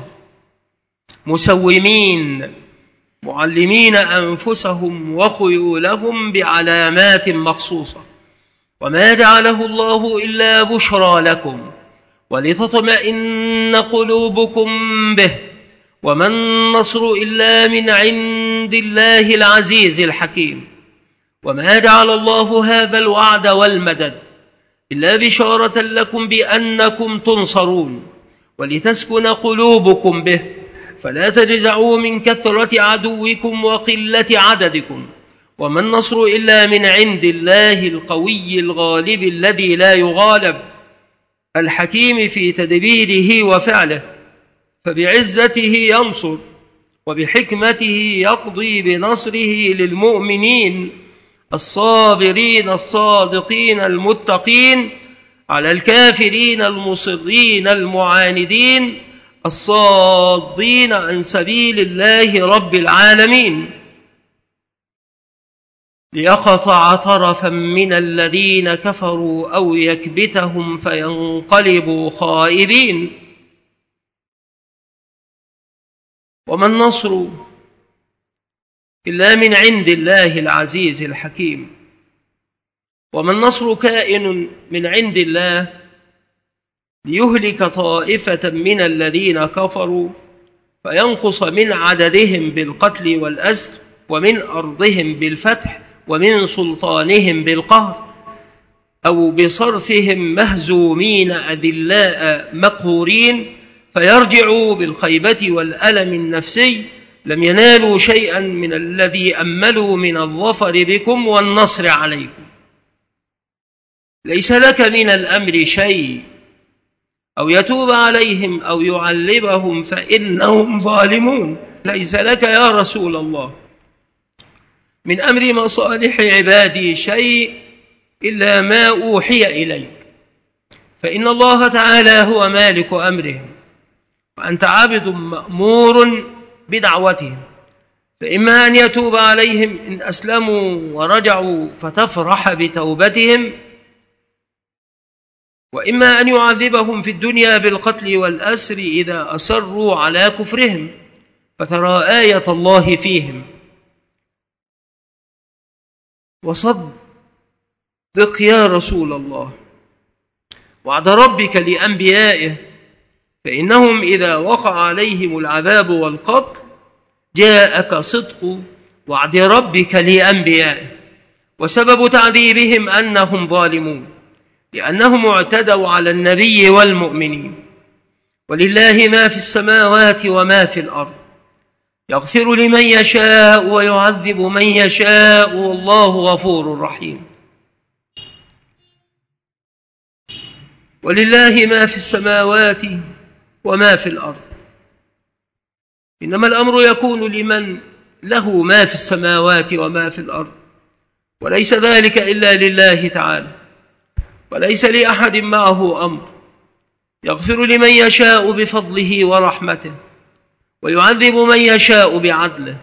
مسومين معلمين أنفسهم وخيولهم بعلامات مخصوصة، وما جعله الله إلا بشرى لكم ولتطمئن قلوبكم به، وما النصر إلا من عند الله العزيز الحكيم. وما جعل الله هذا الوعد والمدد إلا بشارة لكم بأنكم تنصرون ولتسكن قلوبكم به، فلا تجزعوا من كثرة عدوكم وقلة عددكم، وما النصر إلا من عند الله القوي الغالب الذي لا يغالب، الحكيم في تدبيره وفعله، فبعزته ينصر وبحكمته يقضي بنصره للمؤمنين الصابرين الصادقين المتقين على الكافرين المصرين المعاندين الصادين عن سبيل الله رب العالمين، ليقطع طرفا من الذين كفروا أو يكبتهم فينقلبوا خائبين. وما النصر إلا من عند الله العزيز الحكيم. وما النصر كائن من عند الله ليهلك طائفة من الذين كفروا فينقص من عددهم بالقتل والأسر ومن أرضهم بالفتح ومن سلطانهم بالقهر أو بصرفهم مهزومين أذلاء مقهورين فيرجعوا بالخيبة والألم النفسي لم ينالوا شيئا من الذي أملوا من الظفر بكم والنصر عليكم. ليس لك من الأمر شيء أو يتوب عليهم أو يعذبهم فإنهم ظالمون. ليس لك يا رسول الله من أمر مصالح عبادي شيء إلا ما أوحي إليك، فإن الله تعالى هو مالك أمرهم وأنت عبد مأمور بدعوتهم، فإما أن يتوب عليهم إن أسلموا ورجعوا فتفرح بتوبتهم، وإما أن يعذبهم في الدنيا بالقتل والأسر إذا أصروا على كفرهم فترى آية الله فيهم. وصدق يا رسول الله وعد ربك لأنبيائه، فإنهم إذا وقع عليهم العذاب والقتل جاءك صدق وعد ربك لأنبيائه، وسبب تعذيبهم أنهم ظالمون لأنهم اعتدوا على النبي والمؤمنين. ولله ما في السماوات وما في الأرض، يغفر لمن يشاء ويعذب من يشاء والله غفور رحيم. ولله ما في السماوات وما في الأرض، إنما الأمر يكون لمن له ما في السماوات وما في الأرض، وليس ذلك إلا لله تعالى، وليس لأحد معه أمر. يغفر لمن يشاء بفضله ورحمته ويعذب من يشاء بعدله،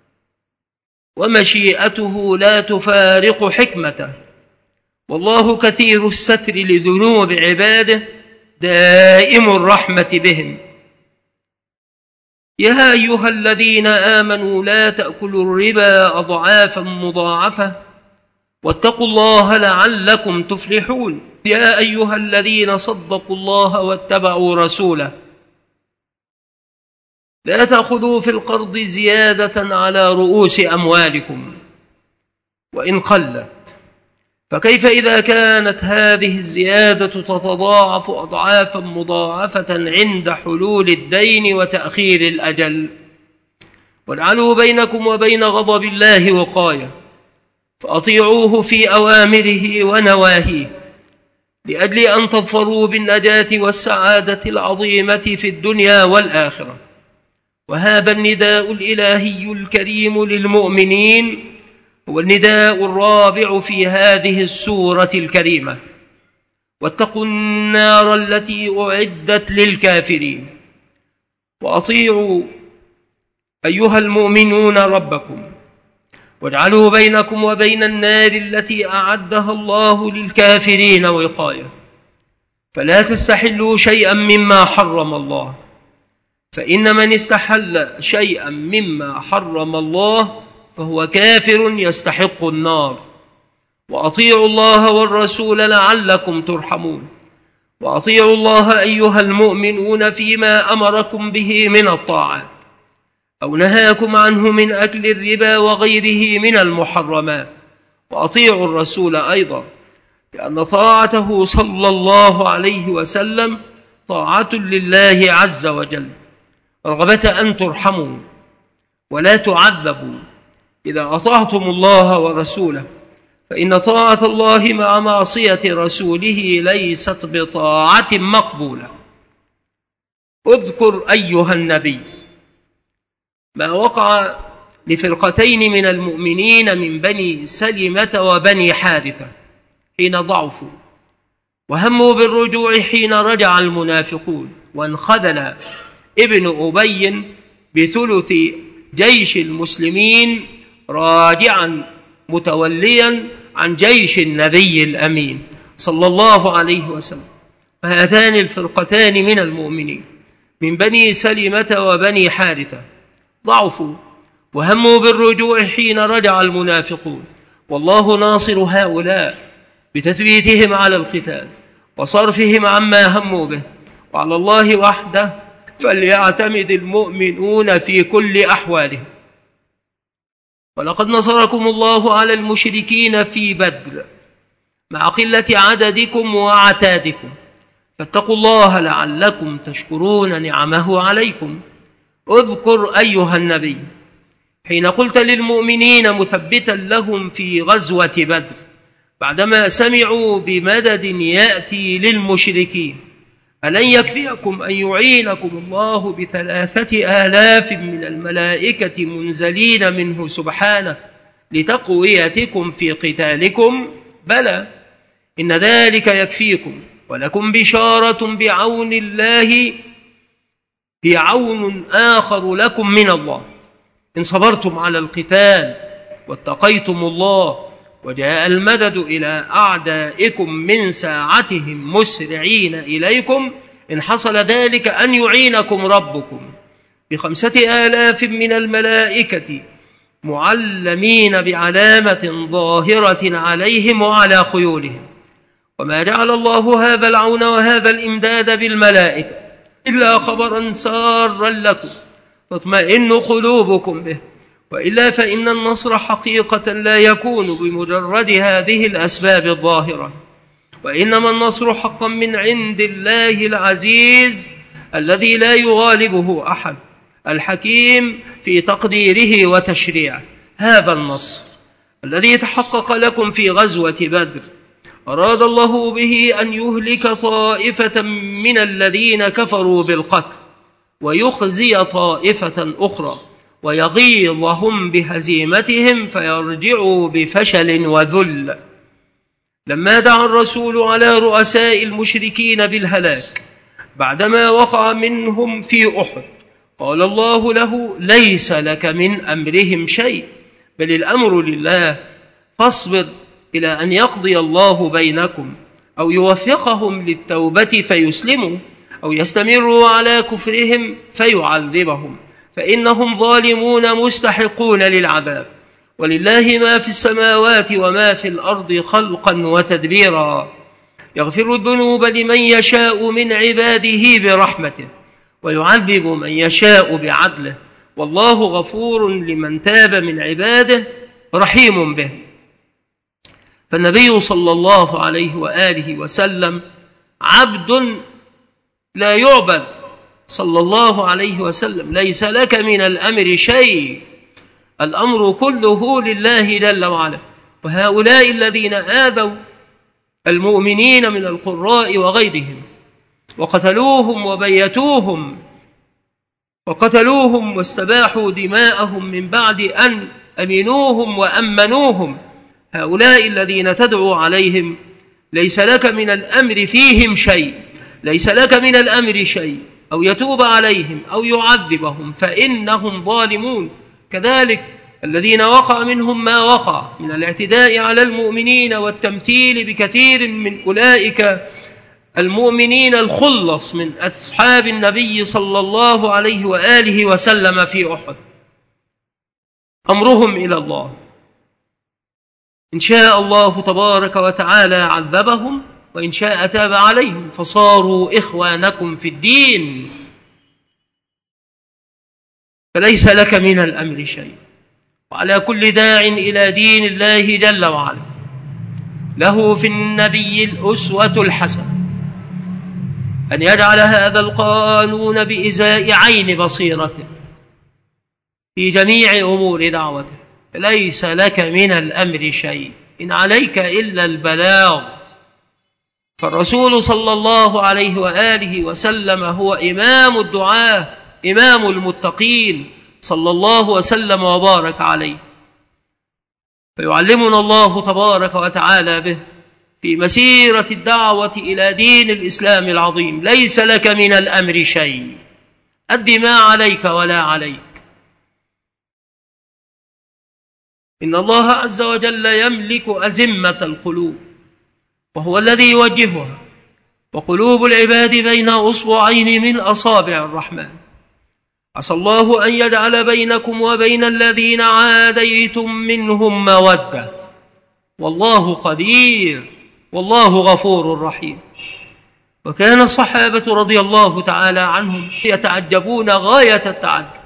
ومشيئته لا تفارق حكمته، والله كثير الستر لذنوب عباده دائم الرحمة بهم. يا أيها الذين آمنوا لا تأكلوا الربا أضعافا مضاعفة واتقوا الله لعلكم تفلحون. يا أيها الذين صدقوا الله واتبعوا رسوله لا تأخذوا في القرض زيادة على رؤوس أموالكم وإن قلت، فكيف إذا كانت هذه الزيادة تتضاعف أضعافا مضاعفة عند حلول الدين وتأخير الأجل. واجعلوا بينكم وبين غضب الله وقاية، فأطيعوه في أوامره ونواهيه لأجل أن تظفروا بالنجاة والسعادة العظيمة في الدنيا والآخرة. وهذا النداء الإلهي الكريم للمؤمنين هو النداء الرابع في هذه السورة الكريمة: واتقوا النار التي أعدت للكافرين. وأطيعوا أيها المؤمنون ربكم، واجعلوا بينكم وبين النار التي أعدها الله للكافرين وقاية، فلا تستحلوا شيئا مما حرم الله، فإن من استحل شيئا مما حرم الله فهو كافر يستحق النار. وأطيعوا الله والرسول لعلكم ترحمون. وأطيعوا الله أيها المؤمنون فيما أمركم به من الطاعات أو نهاكم عنه من أكل الربا وغيره من المحرمات. وأطيعوا الرسول أيضا، لأن طاعته صلى الله عليه وسلم طاعة لله عز وجل، رغبة أن ترحموا ولا تعذبوا إذا أطعتم الله ورسوله، فإن طاعة الله مع معصية رسوله ليست بطاعة مقبولة. اذكر أيها النبي ما وقع لفرقتين من المؤمنين من بني سلمة وبني حارثة حين ضعفوا وهموا بالرجوع حين رجع المنافقون، وانخذل ابن أبي بثلث جيش المسلمين راجعا متوليا عن جيش النبي الأمين صلى الله عليه وسلم. فهاتان الفرقتان من المؤمنين من بني سلمة وبني حارثة ضعفوا وهموا بالرجوع حين رجع المنافقون، والله ناصر هؤلاء بتثبيتهم على القتال وصرفهم عما هموا به، وعلى الله وحده فليعتمد المؤمنون في كل أحوالهم. ولقد نصركم الله على المشركين في بدر مع قلة عددكم وعتادكم، فاتقوا الله لعلكم تشكرون نعمه عليكم. اذكر أيها النبي حين قلت للمؤمنين مثبتا لهم في غزوة بدر بعدما سمعوا بمدد يأتي للمشركين: ألن يكفيكم أن يعينكم الله بثلاثة آلاف من الملائكة منزلين منه سبحانه لتقويتكم في قتالكم؟ بلى، إن ذلك يكفيكم، ولكم بشارة بعون الله هي عون آخر لكم من الله، إن صبرتم على القتال واتقيتم الله وجاء المدد إلى أعدائكم من ساعتهم مسرعين إليكم، إن حصل ذلك أن يعينكم ربكم بخمسة آلاف من الملائكة معلمين بعلامة ظاهرة عليهم وعلى خيولهم. وما جعل الله هذا العون وهذا الإمداد بالملائكة إلا خبرا سارا لكم تطمئن قلوبكم به، وإلا فإن النصر حقيقة لا يكون بمجرد هذه الأسباب الظاهرة، وإنما النصر حقا من عند الله العزيز الذي لا يغالبه أحد، الحكيم في تقديره وتشريعه. هذا النصر الذي تحقق لكم في غزوة بدر أراد الله به أن يهلك طائفة من الذين كفروا بالقتل ويخزي طائفة أخرى ويغيظهم بهزيمتهم فيرجعوا بفشل وذل. لما دعا الرسول على رؤساء المشركين بالهلاك بعدما وقع منهم في أحد قال الله له: ليس لك من أمرهم شيء، بل الأمر لله، فاصبر إلى أن يقضي الله بينكم، أو يوفقهم للتوبة فيسلموا، أو يستمروا على كفرهم فيعذبهم، فإنهم ظالمون مستحقون للعذاب، ولله ما في السماوات وما في الأرض خلقا وتدبيرا، يغفر الذنوب لمن يشاء من عباده برحمته ويعذب من يشاء بعدله، والله غفور لمن تاب من عباده رحيم به. فالنبي صلى الله عليه وآله وسلم عبد لا يعبد صلى الله عليه وسلم، ليس لك من الأمر شيء، الأمر كله لله جل وعلا. وهؤلاء الذين آذوا المؤمنين من القراء وغيرهم وقتلوهم وبيتوهم وقتلوهم واستباحوا دماءهم من بعد أن أمنوهم وأمنوهم، هؤلاء الذين تدعو عليهم ليس لك من الأمر فيهم شيء، ليس لك من الأمر شيء، أو يتوب عليهم أو يعذبهم فإنهم ظالمون. كذلك الذين وقع منهم ما وقع من الاعتداء على المؤمنين والتمثيل بكثير من أولئك المؤمنين الخلص من أصحاب النبي صلى الله عليه وآله وسلم في أحد، أمرهم إلى الله، إن شاء الله تبارك وتعالى عذبهم، وإن شاء تاب عليهم فصاروا إخوانكم في الدين. فليس لك من الأمر شيء، وعلى كل داع إلى دين الله جل وعلا له في النبي الأسوة الحسنة أن يجعل هذا القانون بإزاء عين بصيرته في جميع أمور دعوته. ليس لك من الأمر شيء، إن عليك إلا البلاغ. فالرسول صلى الله عليه وآله وسلم هو إمام الدعاة، إمام المتقين، صلى الله وسلم وبارك عليه، فيعلمنا الله تبارك وتعالى به في مسيرة الدعوة إلى دين الإسلام العظيم. ليس لك من الأمر شيء، أد ما عليك ولا عليك. إن الله عز وجل يملك أزمة القلوب، وهو الذي يوجهها، وقلوب العباد بين أصبعين من أصابع الرحمن، عسى الله أن يجعل بينكم وبين الذين عاديتم منهم مودة والله قدير والله غفور رحيم. وكان الصحابة رضي الله تعالى عنهم يتعجبون غاية التعجب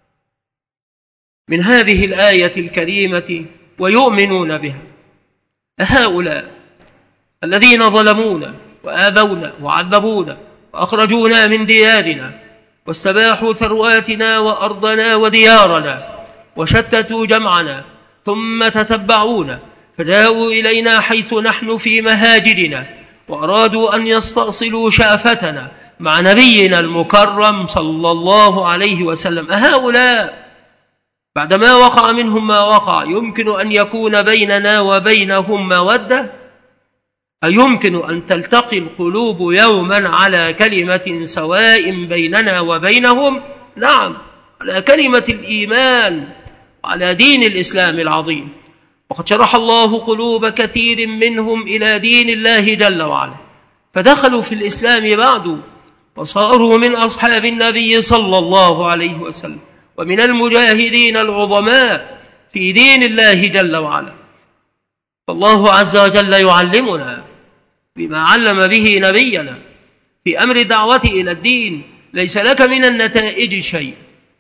من هذه الآية الكريمة ويؤمنون بها. هؤلاء الذين ظلمونا وآذونا وعذبونا وأخرجونا من ديارنا واستباحوا ثرواتنا وأرضنا وديارنا وشتتوا جمعنا ثم تتبعونا فجاءوا إلينا حيث نحن في مهاجرنا وأرادوا أن يستأصلوا شافتنا مع نبينا المكرم صلى الله عليه وسلم. هؤلاء بعدما وقع منهم ما وقع يمكن أن يكون بيننا وبينهم مودة؟ أيمكن أن تلتقي القلوب يوما على كلمة سواء بيننا وبينهم؟ نعم، على كلمة الإيمان وعلى دين الإسلام العظيم. وقد شرح الله قلوب كثير منهم إلى دين الله جل وعلا فدخلوا في الإسلام بعد وصاروا من أصحاب النبي صلى الله عليه وسلم ومن المجاهدين العظماء في دين الله جل وعلا. فالله عز وجل يعلمنا بما علم به نبينا في أمر الدعوة إلى الدين: ليس لك من النتائج شيء،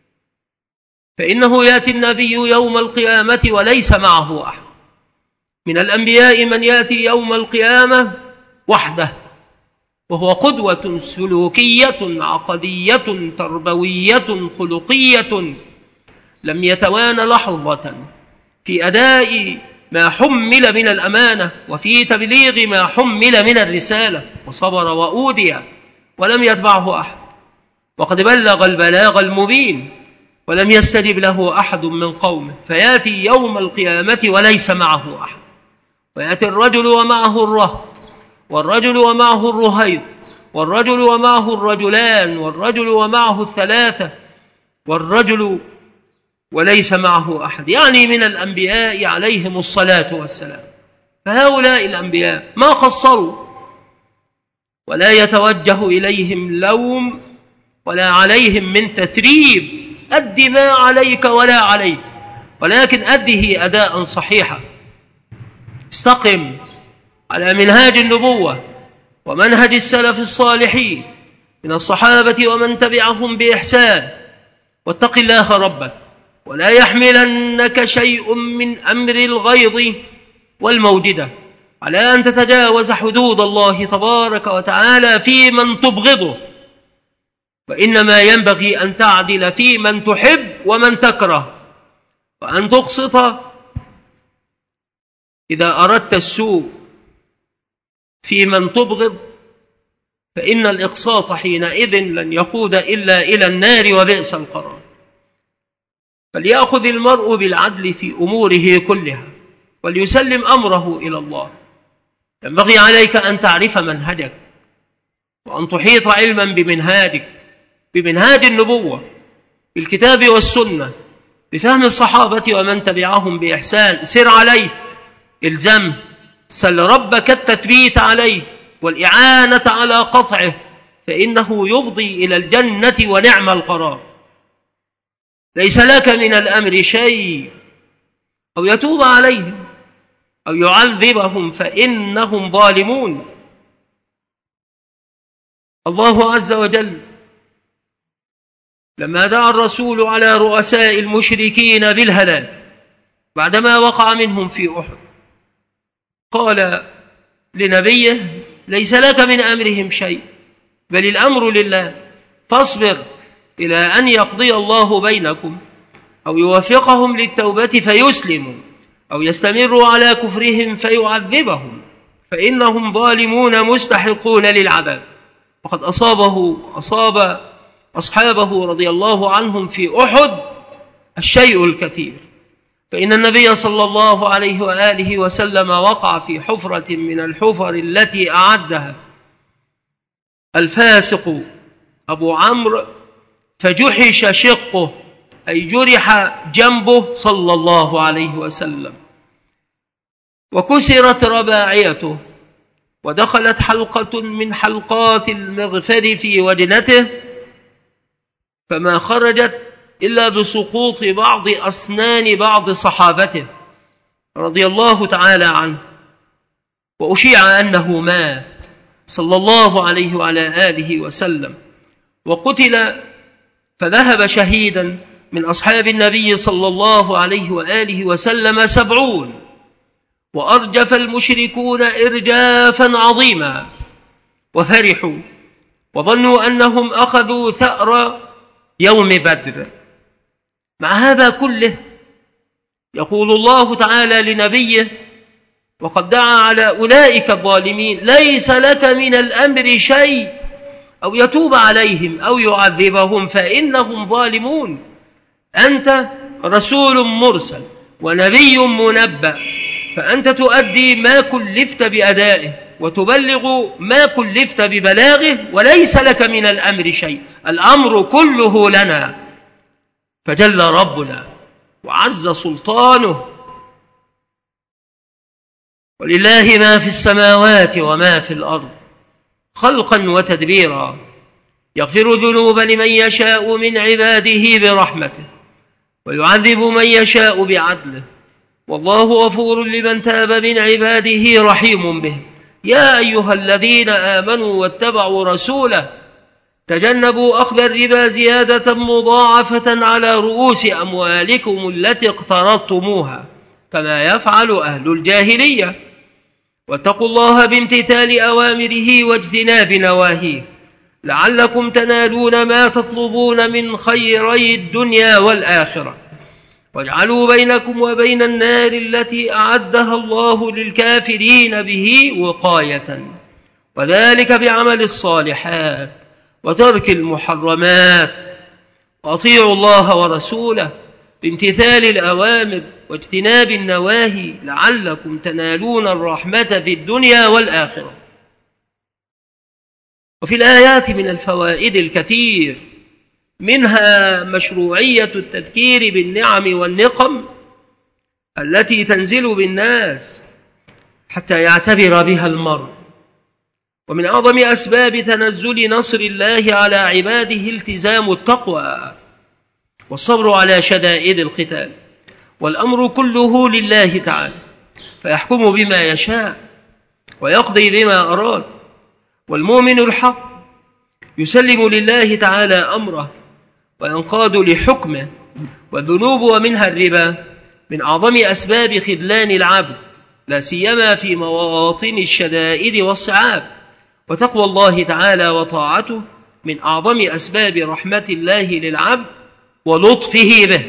فإنه يأتي النبي يوم القيامة وليس معه أحد. من الأنبياء من يأتي يوم القيامة وحده وهو قدوة سلوكية عقدية تربوية خلقية لم يتوان لحظة في أداء ما حمل من الأمانة وفي تبليغ ما حمل من الرسالة، وصبر وأودي ولم يتبعه أحد، وقد بلغ البلاغ المبين ولم يستجب له أحد من قومه. فيأتي يوم القيامة وليس معه أحد، ويأتي الرجل ومعه الرهط، والرجل ومعه الرهيط، والرجل ومعه الرجلان، والرجل ومعه الثلاثة، والرجل وليس معه أحد، يعني من الأنبياء عليهم الصلاة والسلام. فهؤلاء الأنبياء ما قصروا ولا يتوجه إليهم لوم ولا عليهم من تثريب: أد ما عليك ولا عليك، ولكن أده أداء صحيحا، استقم على منهاج النبوة ومنهج السلف الصالحين من الصحابة ومن تبعهم بإحسان، واتق الله ربك ولا يحملنك شيء من أمر الغيظ والموجدة على أن تتجاوز حدود الله تبارك وتعالى في من تبغضه، وإنما ينبغي أن تعدل في من تحب ومن تكره، وأن تقسط إذا أردت السوء في من تبغض، فإن الإقساط حينئذ لن يقود إلا إلى النار وبئس القرار. فليأخذ المرء بالعدل في أموره كلها وليسلم أمره إلى الله. ينبغي عليك أن تعرف منهجك وأن تحيط علما بمنهاجك، بمنهاج النبوة بالكتاب والسنة بفهم الصحابة ومن تبعهم بإحسان. سر عليه، الزم، سل ربك التثبيت عليه والإعانة على قطعه، فإنه يفضي إلى الجنة ونعم القرار. ليس لك من الأمر شيء، أو يتوب عليهم أو يعذبهم فإنهم ظالمون. الله عز وجل لما دعا الرسول على رؤساء المشركين بالهلاك بعدما وقع منهم في أحد قال لنبيه: ليس لك من أمرهم شيء، بل الأمر لله، فاصبر إلى أن يقضي الله بينكم أو يوفقهم للتوبة فيسلموا، أو يستمروا على كفرهم فيعذبهم، فإنهم ظالمون مستحقون للعذاب. وقد أصابه أصاب أصحابه رضي الله عنهم في أحد الشيء الكثير، فإن النبي صلى الله عليه وآله وسلم وقع في حفرة من الحفر التي أعدها الفاسق أبو عمرو، فجحش شقه، أي جرح جنبه صلى الله عليه وسلم، وكسرت رباعيته، ودخلت حلقة من حلقات المغفر في وجنته، فما خرجت إلا بسقوط بعض أسنان بعض صحابته رضي الله تعالى عنه، وأشيع أنه مات صلى الله عليه وعلى آله وسلم وقتل، فذهب شهيدا من أصحاب النبي صلى الله عليه وآله وسلم سبعون، وأرجف المشركون إرجافا عظيما وفرحوا وظنوا أنهم أخذوا ثأر يوم بدر. مع هذا كله يقول الله تعالى لنبيه وقد دعا على أولئك الظالمين: ليس لك من الأمر شيء أو يتوب عليهم أو يعذبهم فإنهم ظالمون. أنت رسول مرسل ونبي منبأ، فأنت تؤدي ما كلفت بأدائه وتبلغ ما كلفت ببلاغه، وليس لك من الأمر شيء، الأمر كله لنا. فجل ربنا وعز سلطانه، ولله ما في السماوات وما في الأرض خلقا وتدبيرا، يغفر الذنوب لمن يشاء من عباده برحمته ويعذب من يشاء بعدله، والله غفور لمن تاب من عباده رحيم به. يا أيها الذين آمنوا واتبعوا رسوله تجنبوا أخذ الربا زيادة مضاعفة على رؤوس أموالكم التي اقترضتموها كما يفعل أهل الجاهلية، واتقوا الله بامتثال أوامره واجتناب نواهيه لعلكم تنالون ما تطلبون من خيري الدنيا والآخرة، واجعلوا بينكم وبين النار التي أعدها الله للكافرين به وقاية، وذلك بعمل الصالحات وترك المحرمات، وأطيعوا الله ورسوله بامتثال الأوامر واجتناب النواهي لعلكم تنالون الرحمة في الدنيا والآخرة. وفي الآيات من الفوائد الكثير، منها مشروعية التذكير بالنعم والنقم التي تنزل بالناس حتى يعتبر بها المرء، ومن أعظم أسباب تنزل نصر الله على عباده التزام التقوى والصبر على شدائد القتال، والأمر كله لله تعالى، فيحكم بما يشاء ويقضي بما أراد، والمؤمن الحق يسلم لله تعالى أمره وينقاد لحكمه. والذنوب ومنها الربا من أعظم أسباب خذلان العبد، لا سيما في مواطن الشدائد والصعاب، وتقوى الله تعالى وطاعته من أعظم أسباب رحمة الله للعبد ولطفه به.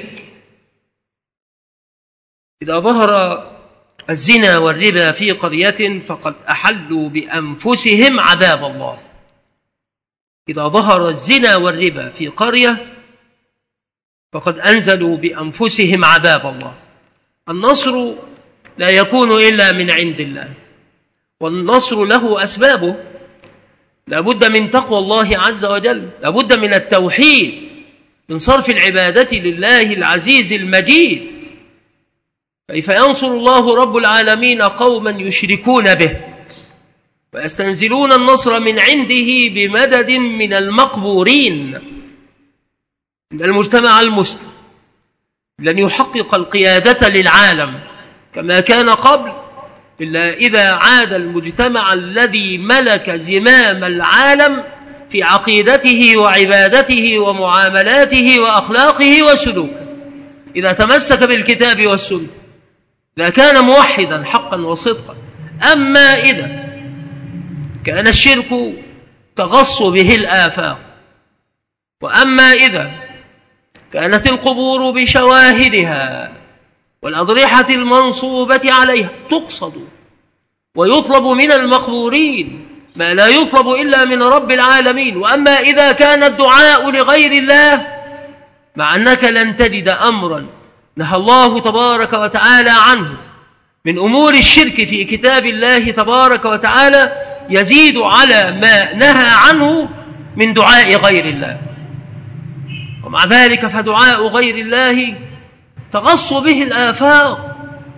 إذا ظهر الزنا والربا في قرية فقد أحلوا بأنفسهم عذاب الله. إذا ظهر الزنا والربا في قرية فقد أنزلوا بأنفسهم عذاب الله. النصر لا يكون إلا من عند الله، والنصر له أسبابه، لا بد من تقوى الله عز وجل، لا بد من التوحيد، من صرف العبادة لله العزيز المجيد. كيف ينصر الله رب العالمين قوما يشركون به ويستنزلون النصر من عنده بمدد من المقبورين؟ إن المجتمع المسلم لن يحقق القيادة للعالم كما كان قبل إلا إذا عاد المجتمع الذي ملك زمام العالم في عقيدته وعبادته ومعاملاته وأخلاقه وسلوكه، إذا تمسك بالكتاب والسنة، إذا كان موحدا حقا وصدقا. أما إذا كان الشرك تغص به الآفاق، وأما إذا كانت القبور بشواهدها والأضرحة المنصوبة عليها تقصد ويطلب من المقبورين ما لا يطلب إلا من رب العالمين، وأما إذا كان الدعاء لغير الله، مع أنك لن تجد أمرا نهى الله تبارك وتعالى عنه من أمور الشرك في كتاب الله تبارك وتعالى يزيد على ما نهى عنه من دعاء غير الله. ومع ذلك فدعاء غير الله تغص به الآفاق،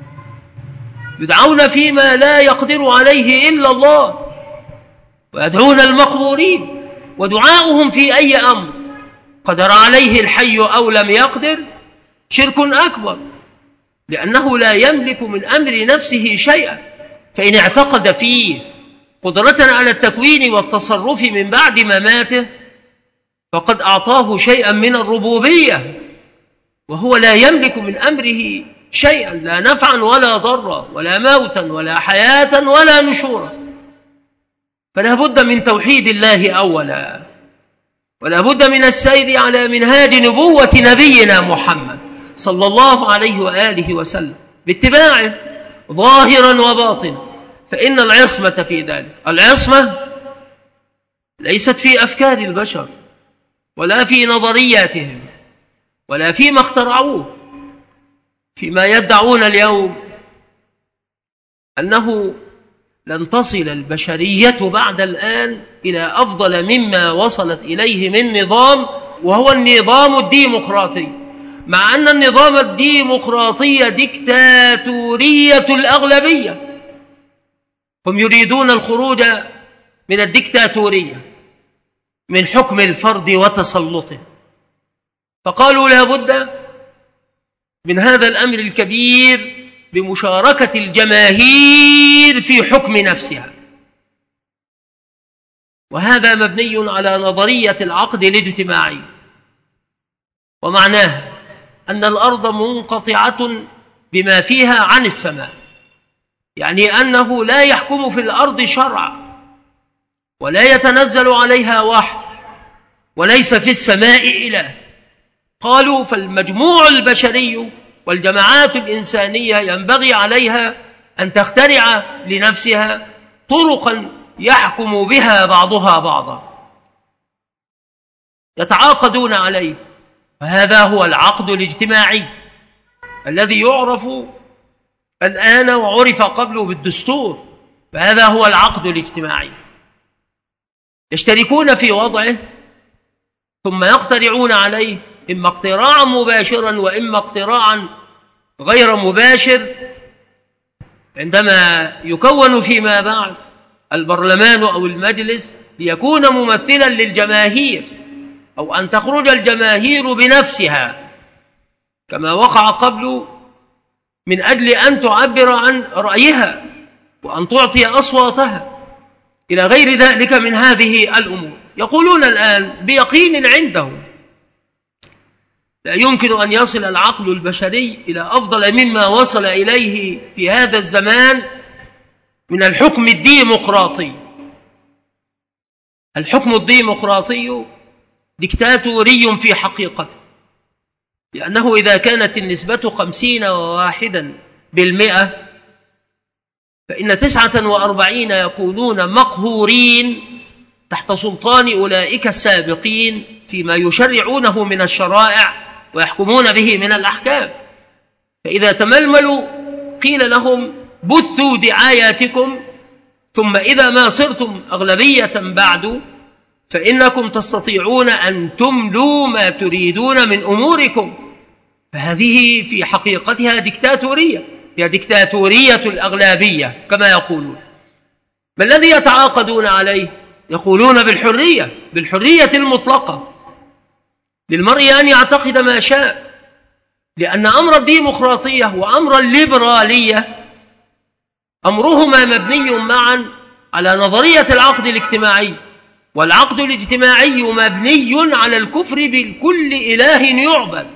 يدعون فيما لا يقدر عليه إلا الله، ويدعون المقبورين، ودعاؤهم في أي أمر قدر عليه الحي أو لم يقدر شرك أكبر، لأنه لا يملك من أمر نفسه شيئا، فإن اعتقد فيه قدرة على التكوين والتصرف من بعد مماته فقد أعطاه شيئا من الربوبية، وهو لا يملك من أمره شيئا، لا نفعا ولا ضرا ولا موتا ولا حياة ولا نشورا. فلا بد من توحيد الله أولا، ولا بد من السير على منهاج نبوة نبينا محمد صلى الله عليه وآله وسلم باتباعه ظاهرا وباطنا، فإن العصمة في ذلك. العصمة ليست في أفكار البشر ولا في نظرياتهم ولا فيما اخترعوه، فيما يدعون اليوم أنه لن تصل البشرية بعد الآن إلى أفضل مما وصلت إليه من نظام، وهو النظام الديمقراطي، مع أن النظام الديمقراطي ديكتاتورية الأغلبية. هم يريدون الخروج من الديكتاتورية، من حكم الفرد وتسلطه، فقالوا لا بد من هذا الأمر الكبير بمشاركة الجماهير في حكم نفسها. وهذا مبني على نظرية العقد الاجتماعي، ومعناه أن الأرض منقطعة بما فيها عن السماء، يعني أنه لا يحكم في الأرض شرع ولا يتنزل عليها وحي، وليس في السماء إله. قالوا فالمجموع البشري والجماعات الإنسانية ينبغي عليها أن تخترع لنفسها طرقا يحكم بها بعضها بعضا يتعاقدون عليه، وهذا هو العقد الاجتماعي الذي يعرف الآن وعرف قبله بالدستور، فهذا هو العقد الاجتماعي. يشتركون في وضعه ثم يقترعون عليه، إما اقتراعا مباشرا وإما اقتراعا غير مباشر، عندما يكون فيما بعد البرلمان أو المجلس ليكون ممثلا للجماهير، أو أن تخرج الجماهير بنفسها كما وقع قبل من أجل أن تعبر عن رأيها وأن تعطي أصواتها إلى غير ذلك من هذه الأمور. يقولون الآن بيقين عندهم لا يمكن أن يصل العقل البشري إلى أفضل مما وصل إليه في هذا الزمان من الحكم الديمقراطي. الحكم الديمقراطي ديكتاتوري في حقيقته، لأنه إذا كانت النسبة خمسين وواحدا بالمئة فإن تسعة وأربعين يكونون مقهورين تحت سلطان أولئك السابقين فيما يشرعونه من الشرائع ويحكمون به من الأحكام. فإذا تململوا قيل لهم بثوا دعاياتكم، ثم إذا ما صرتم أغلبية بعد فإنكم تستطيعون أن تملوا ما تريدون من أموركم. فهذه في حقيقتها ديكتاتورية، هي ديكتاتورية الأغلبية كما يقولون. ما الذي يتعاقدون عليه؟ يقولون بالحرية، بالحرية المطلقة للمرء أن يعتقد ما شاء، لأن أمر الديمقراطية وأمر الليبرالية أمرهما مبني معا على نظرية العقد الاجتماعي، والعقد الاجتماعي مبني على الكفر بكل إله يعبد.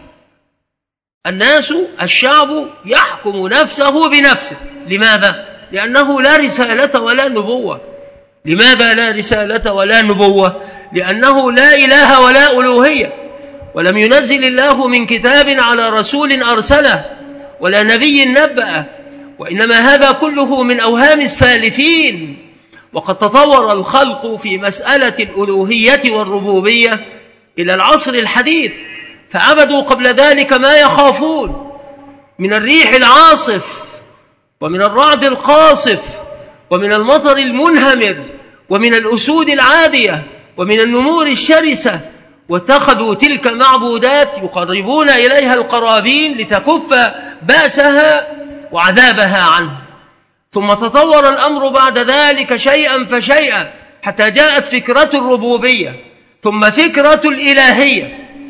الناس الشعب يحكم نفسه بنفسه. لماذا؟ لأنه لا رسالة ولا نبوة. لماذا لا رسالة ولا نبوة؟ لأنه لا إله ولا ألوهية، ولم ينزل الله من كتاب على رسول أرسله ولا نبي نبأه، وإنما هذا كله من أوهام السالفين. وقد تطور الخلق في مسألة الألوهية والربوبية إلى العصر الحديث، فعبدوا قبل ذلك ما يخافون من الريح العاصف ومن الرعد القاصف ومن المطر المنهمر ومن الأسود العادية ومن النمور الشرسة، واتخذوا تلك معبودات يقربون إليها القرابين لتكف بأسها وعذابها عنه. ثم تطور الأمر بعد ذلك شيئا فشيئا حتى جاءت فكرة الربوبية، ثم فكرة الإلهية،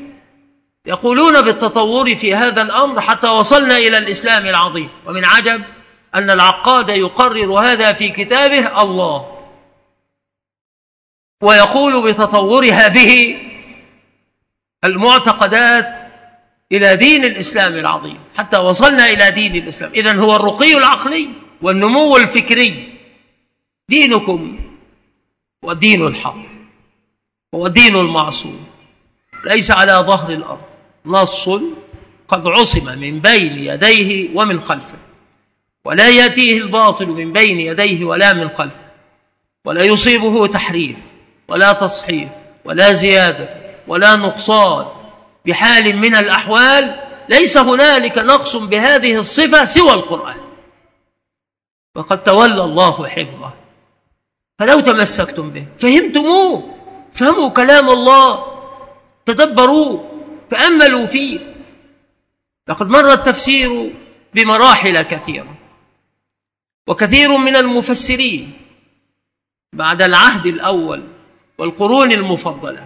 يقولون بالتطور في هذا الأمر حتى وصلنا إلى الإسلام العظيم. ومن عجب أن العقاد يقرر هذا في كتابه الله، ويقول بتطور هذه المعتقدات إلى دين الإسلام العظيم حتى وصلنا إلى دين الإسلام. إذن هو الرقي العقلي والنمو الفكري دينكم، والدين الحق هو الدين المعصوم، ليس على ظهر الأرض نص قد عصم من بين يديه ومن خلفه، ولا يأتيه الباطل من بين يديه ولا من خلفه، ولا يصيبه تحريف ولا تصحيف ولا زيادة ولا نقصان بحال من الأحوال. ليس هنالك نقص بهذه الصفة سوى القرآن، وقد تولى الله حفظه. فلو تمسكتم به فهمتموه، فهموا كلام الله، تدبروه، تأملوا فيه. لقد مر التفسير بمراحل كثيرة، وكثير من المفسرين بعد العهد الأول والقرون المفضلة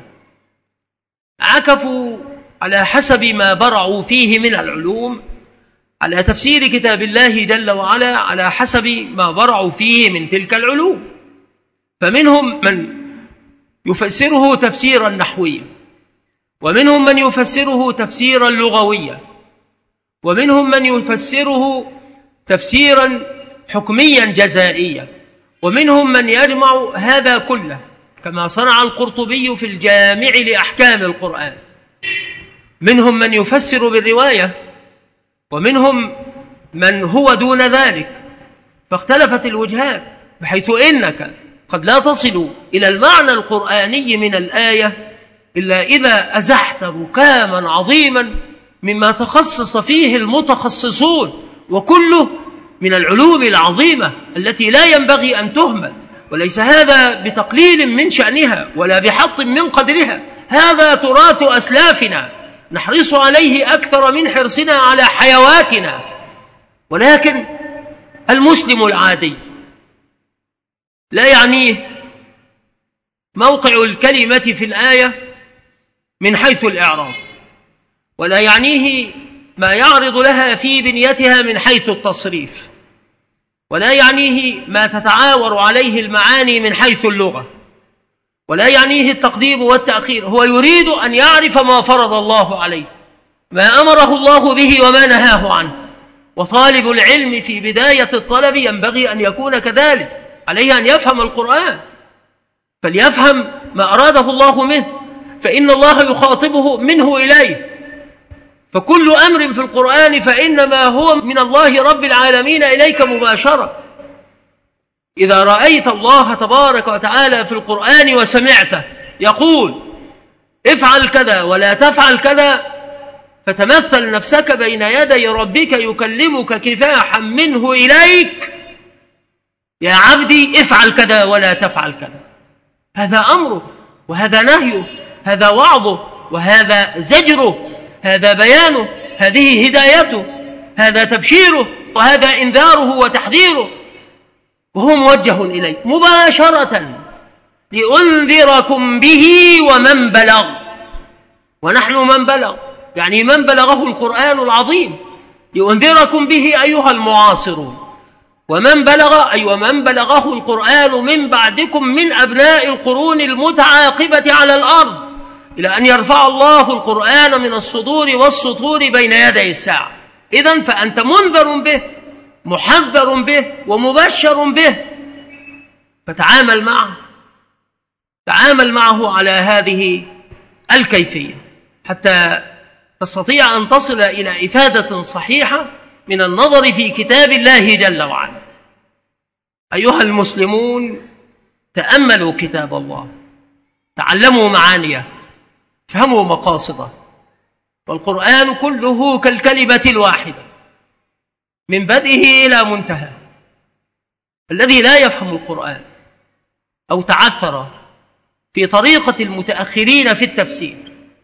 عكفوا على حسب ما برعوا فيه من العلوم على تفسير كتاب الله جل وعلا على حسب ما برعوا فيه من تلك العلوم. فمنهم من يفسره تفسيرا نحويا، ومنهم من يفسره تفسيرا لغويا، ومنهم من يفسره تفسيرا حكميا جزائيا، ومنهم من يجمع هذا كله كما صنع القرطبي في الجامع لأحكام القرآن. منهم من يفسر بالرواية، ومنهم من هو دون ذلك، فاختلفت الوجهات، بحيث إنك قد لا تصل إلى المعنى القرآني من الآية إلا إذا أزحت ركاما عظيما مما تخصص فيه المتخصصون، وكله من العلوم العظيمة التي لا ينبغي أن تهمل. وليس هذا بتقليل من شأنها ولا بحط من قدرها، هذا تراث أسلافنا نحرص عليه أكثر من حرصنا على حيواتنا. ولكن المسلم العادي لا يعنيه موقع الكلمة في الآية من حيث الإعراب، ولا يعنيه ما يعرض لها في بنيتها من حيث التصريف، ولا يعنيه ما تتعاور عليه المعاني من حيث اللغة، ولا يعنيه التقديم والتأخير. هو يريد أن يعرف ما فرض الله عليه، ما أمره الله به وما نهاه عنه. وطالب العلم في بداية الطلب ينبغي أن يكون كذلك، عليه أن يفهم القرآن، فليفهم ما أراده الله منه، فإن الله يخاطبه منه إليه. فكل أمر في القرآن فإنما هو من الله رب العالمين إليك مباشرة. إذا رأيت الله تبارك وتعالى في القرآن وسمعته يقول افعل كذا ولا تفعل كذا، فتمثل نفسك بين يدي ربك يكلمك كفاحا منه إليك: يا عبدي افعل كذا ولا تفعل كذا. هذا أمره، وهذا نهيه، هذا وعظه، وهذا زجره، هذا بيانه، هذه هدايته، هذا تبشيره، وهذا إنذاره وتحذيره، وهو موجه إليه مباشرة: لأنذركم به ومن بلغ. ونحن من بلغ، يعني من بلغه القرآن العظيم. لأنذركم به أيها المعاصرون، ومن بلغ أي ومن بلغه القرآن من بعدكم من أبناء القرون المتعاقبة على الأرض، إلى أن يرفع الله القرآن من الصدور والسطور بين يدي الساعة. إذن فأنت منذر به، محذر به، ومبشر به، فتعامل معه، تعامل معه على هذه الكيفية حتى تستطيع أن تصل إلى إفادة صحيحة من النظر في كتاب الله جل وعلا. أيها المسلمون، تأملوا كتاب الله، تعلموا معانيه، فهموا مقاصده. والقرآن كله كالكلمة الواحدة من بدئه إلى منتهى. الذي لا يفهم القرآن أو تعثر في طريقة المتأخرين في التفسير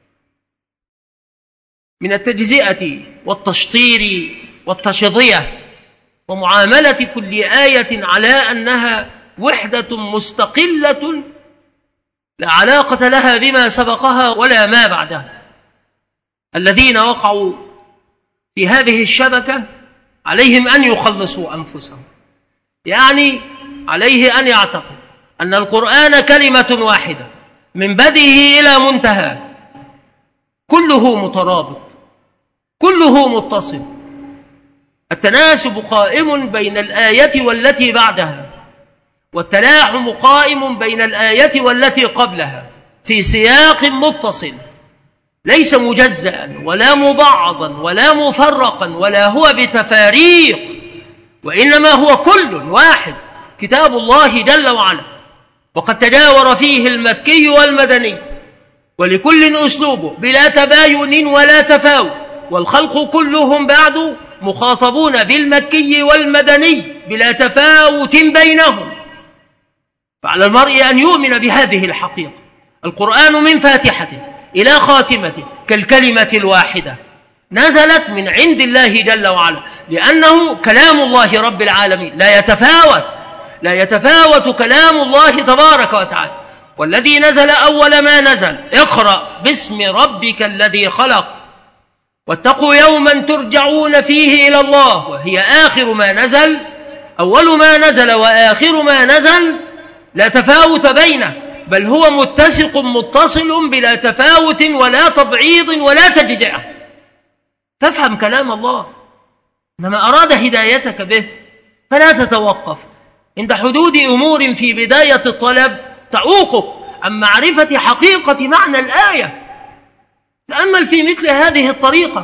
من التجزئة والتشطير والتشظية ومعاملة كل آية على أنها وحدة مستقلة لا علاقة لها بما سبقها ولا ما بعدها، الذين وقعوا في هذه الشبكة عليهم أن يخلصوا أنفسهم، يعني عليه أن يعتقد أن القرآن كلمة واحدة من بدئه إلى منتهى، كله مترابط، كله متصل، التناسب قائم بين الآية والتي بعدها، والتلاحم قائم بين الآية والتي قبلها في سياق متصل، ليس مجزأ ولا مبعضا ولا مفرقا ولا هو بتفاريق، وإنما هو كل واحد كتاب الله جل وعلا، وقد تجاور فيه المكي والمدني، ولكل أسلوبه بلا تباين ولا تفاوت، والخلق كلهم بعد مخاطبون بالمكي والمدني بلا تفاوت بينهم. فعلى المرء أن يؤمن بهذه الحقيقة، القرآن من فاتحته إلى خاتمته كالكلمة الواحدة، نزلت من عند الله جل وعلا، لأنه كلام الله رب العالمين، لا يتفاوت لا يتفاوت كلام الله تبارك وتعالى. والذي نزل أول ما نزل اقرأ باسم ربك الذي خلق واتقوا يوما ترجعون فيه إلى الله، وهي آخر ما نزل. أول ما نزل وآخر ما نزل لا تفاوت بينه، بل هو متسق متصل بلا تفاوت ولا تبعيض ولا تجزئة. فافهم كلام الله، إنما أراد هدايتك به فلا تتوقف عند حدود أمور في بداية الطلب تعوقك عن معرفة حقيقة معنى الآية. تأمل في مثل هذه الطريقة،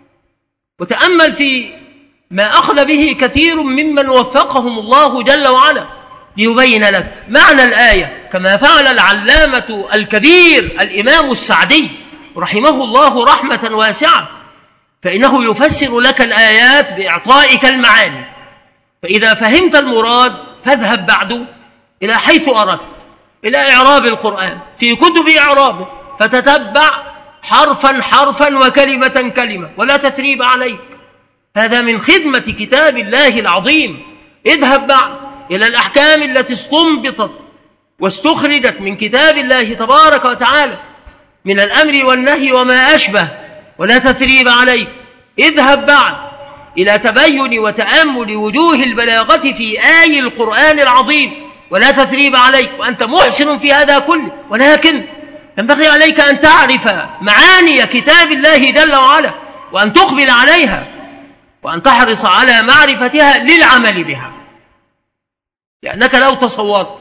وتأمل في ما أخذ به كثير ممن وفقهم الله جل وعلا ليبين لك معنى الآية، كما فعل العلامة الكبير الإمام السعدي رحمه الله رحمة واسعة، فإنه يفسر لك الآيات بإعطائك المعاني. فإذا فهمت المراد فاذهب بعد إلى حيث أردت، إلى إعراب القرآن في كتب إعرابه، فتتبع حرفا حرفا وكلمة كلمة ولا تثريب عليك. هذا من خدمة كتاب الله العظيم. اذهب بعد إلى الأحكام التي استنبطت واستخرجت من كتاب الله تبارك وتعالى من الأمر والنهي وما أشبه، ولا تثريب عليك. اذهب بعد إلى تبين وتأمل وجوه البلاغة في آي القرآن العظيم، ولا تثريب عليك، وأنت محسن في هذا كله، ولكن ينبغي عليك أن تعرف معاني كتاب الله جل وعلا، وأن تقبل عليها، وأن تحرص على معرفتها للعمل بها. لأنك لو تصورت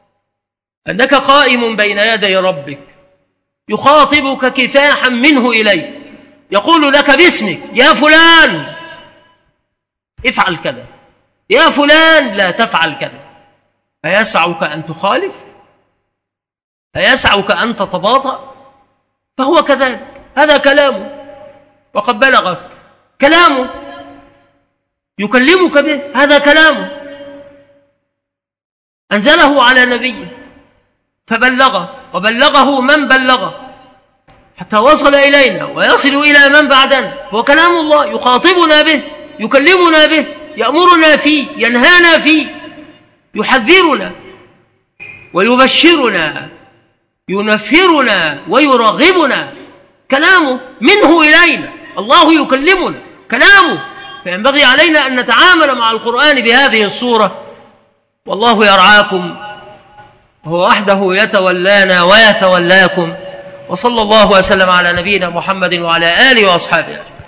أنك قائم بين يدي ربك يخاطبك كفاحا منه إليك، يقول لك باسمك يا فلان افعل كذا، يا فلان لا تفعل كذا، أيسعك أن تخالف؟ أيسعك أن تتباطأ؟ فهو كذلك، هذا كلامه وقد بلغك، كلامه يكلمك به، هذا كلامه أنزله على نبيه فبلغه، وبلغه من بلغه حتى وصل إلينا ويصل إلى من بعدنا. هو كلام الله يخاطبنا به، يكلمنا به، يأمرنا فيه، ينهانا فيه، يحذرنا ويبشرنا، ينفرنا ويرغبنا. كلامه منه إلينا، الله يكلمنا، كلامه. فينبغي علينا أن نتعامل مع القرآن بهذه الصورة. والله يرعاكم وهو وحده يتولانا ويتولاكم. وصلى الله وسلم على نبينا محمد وعلى آله وأصحابه.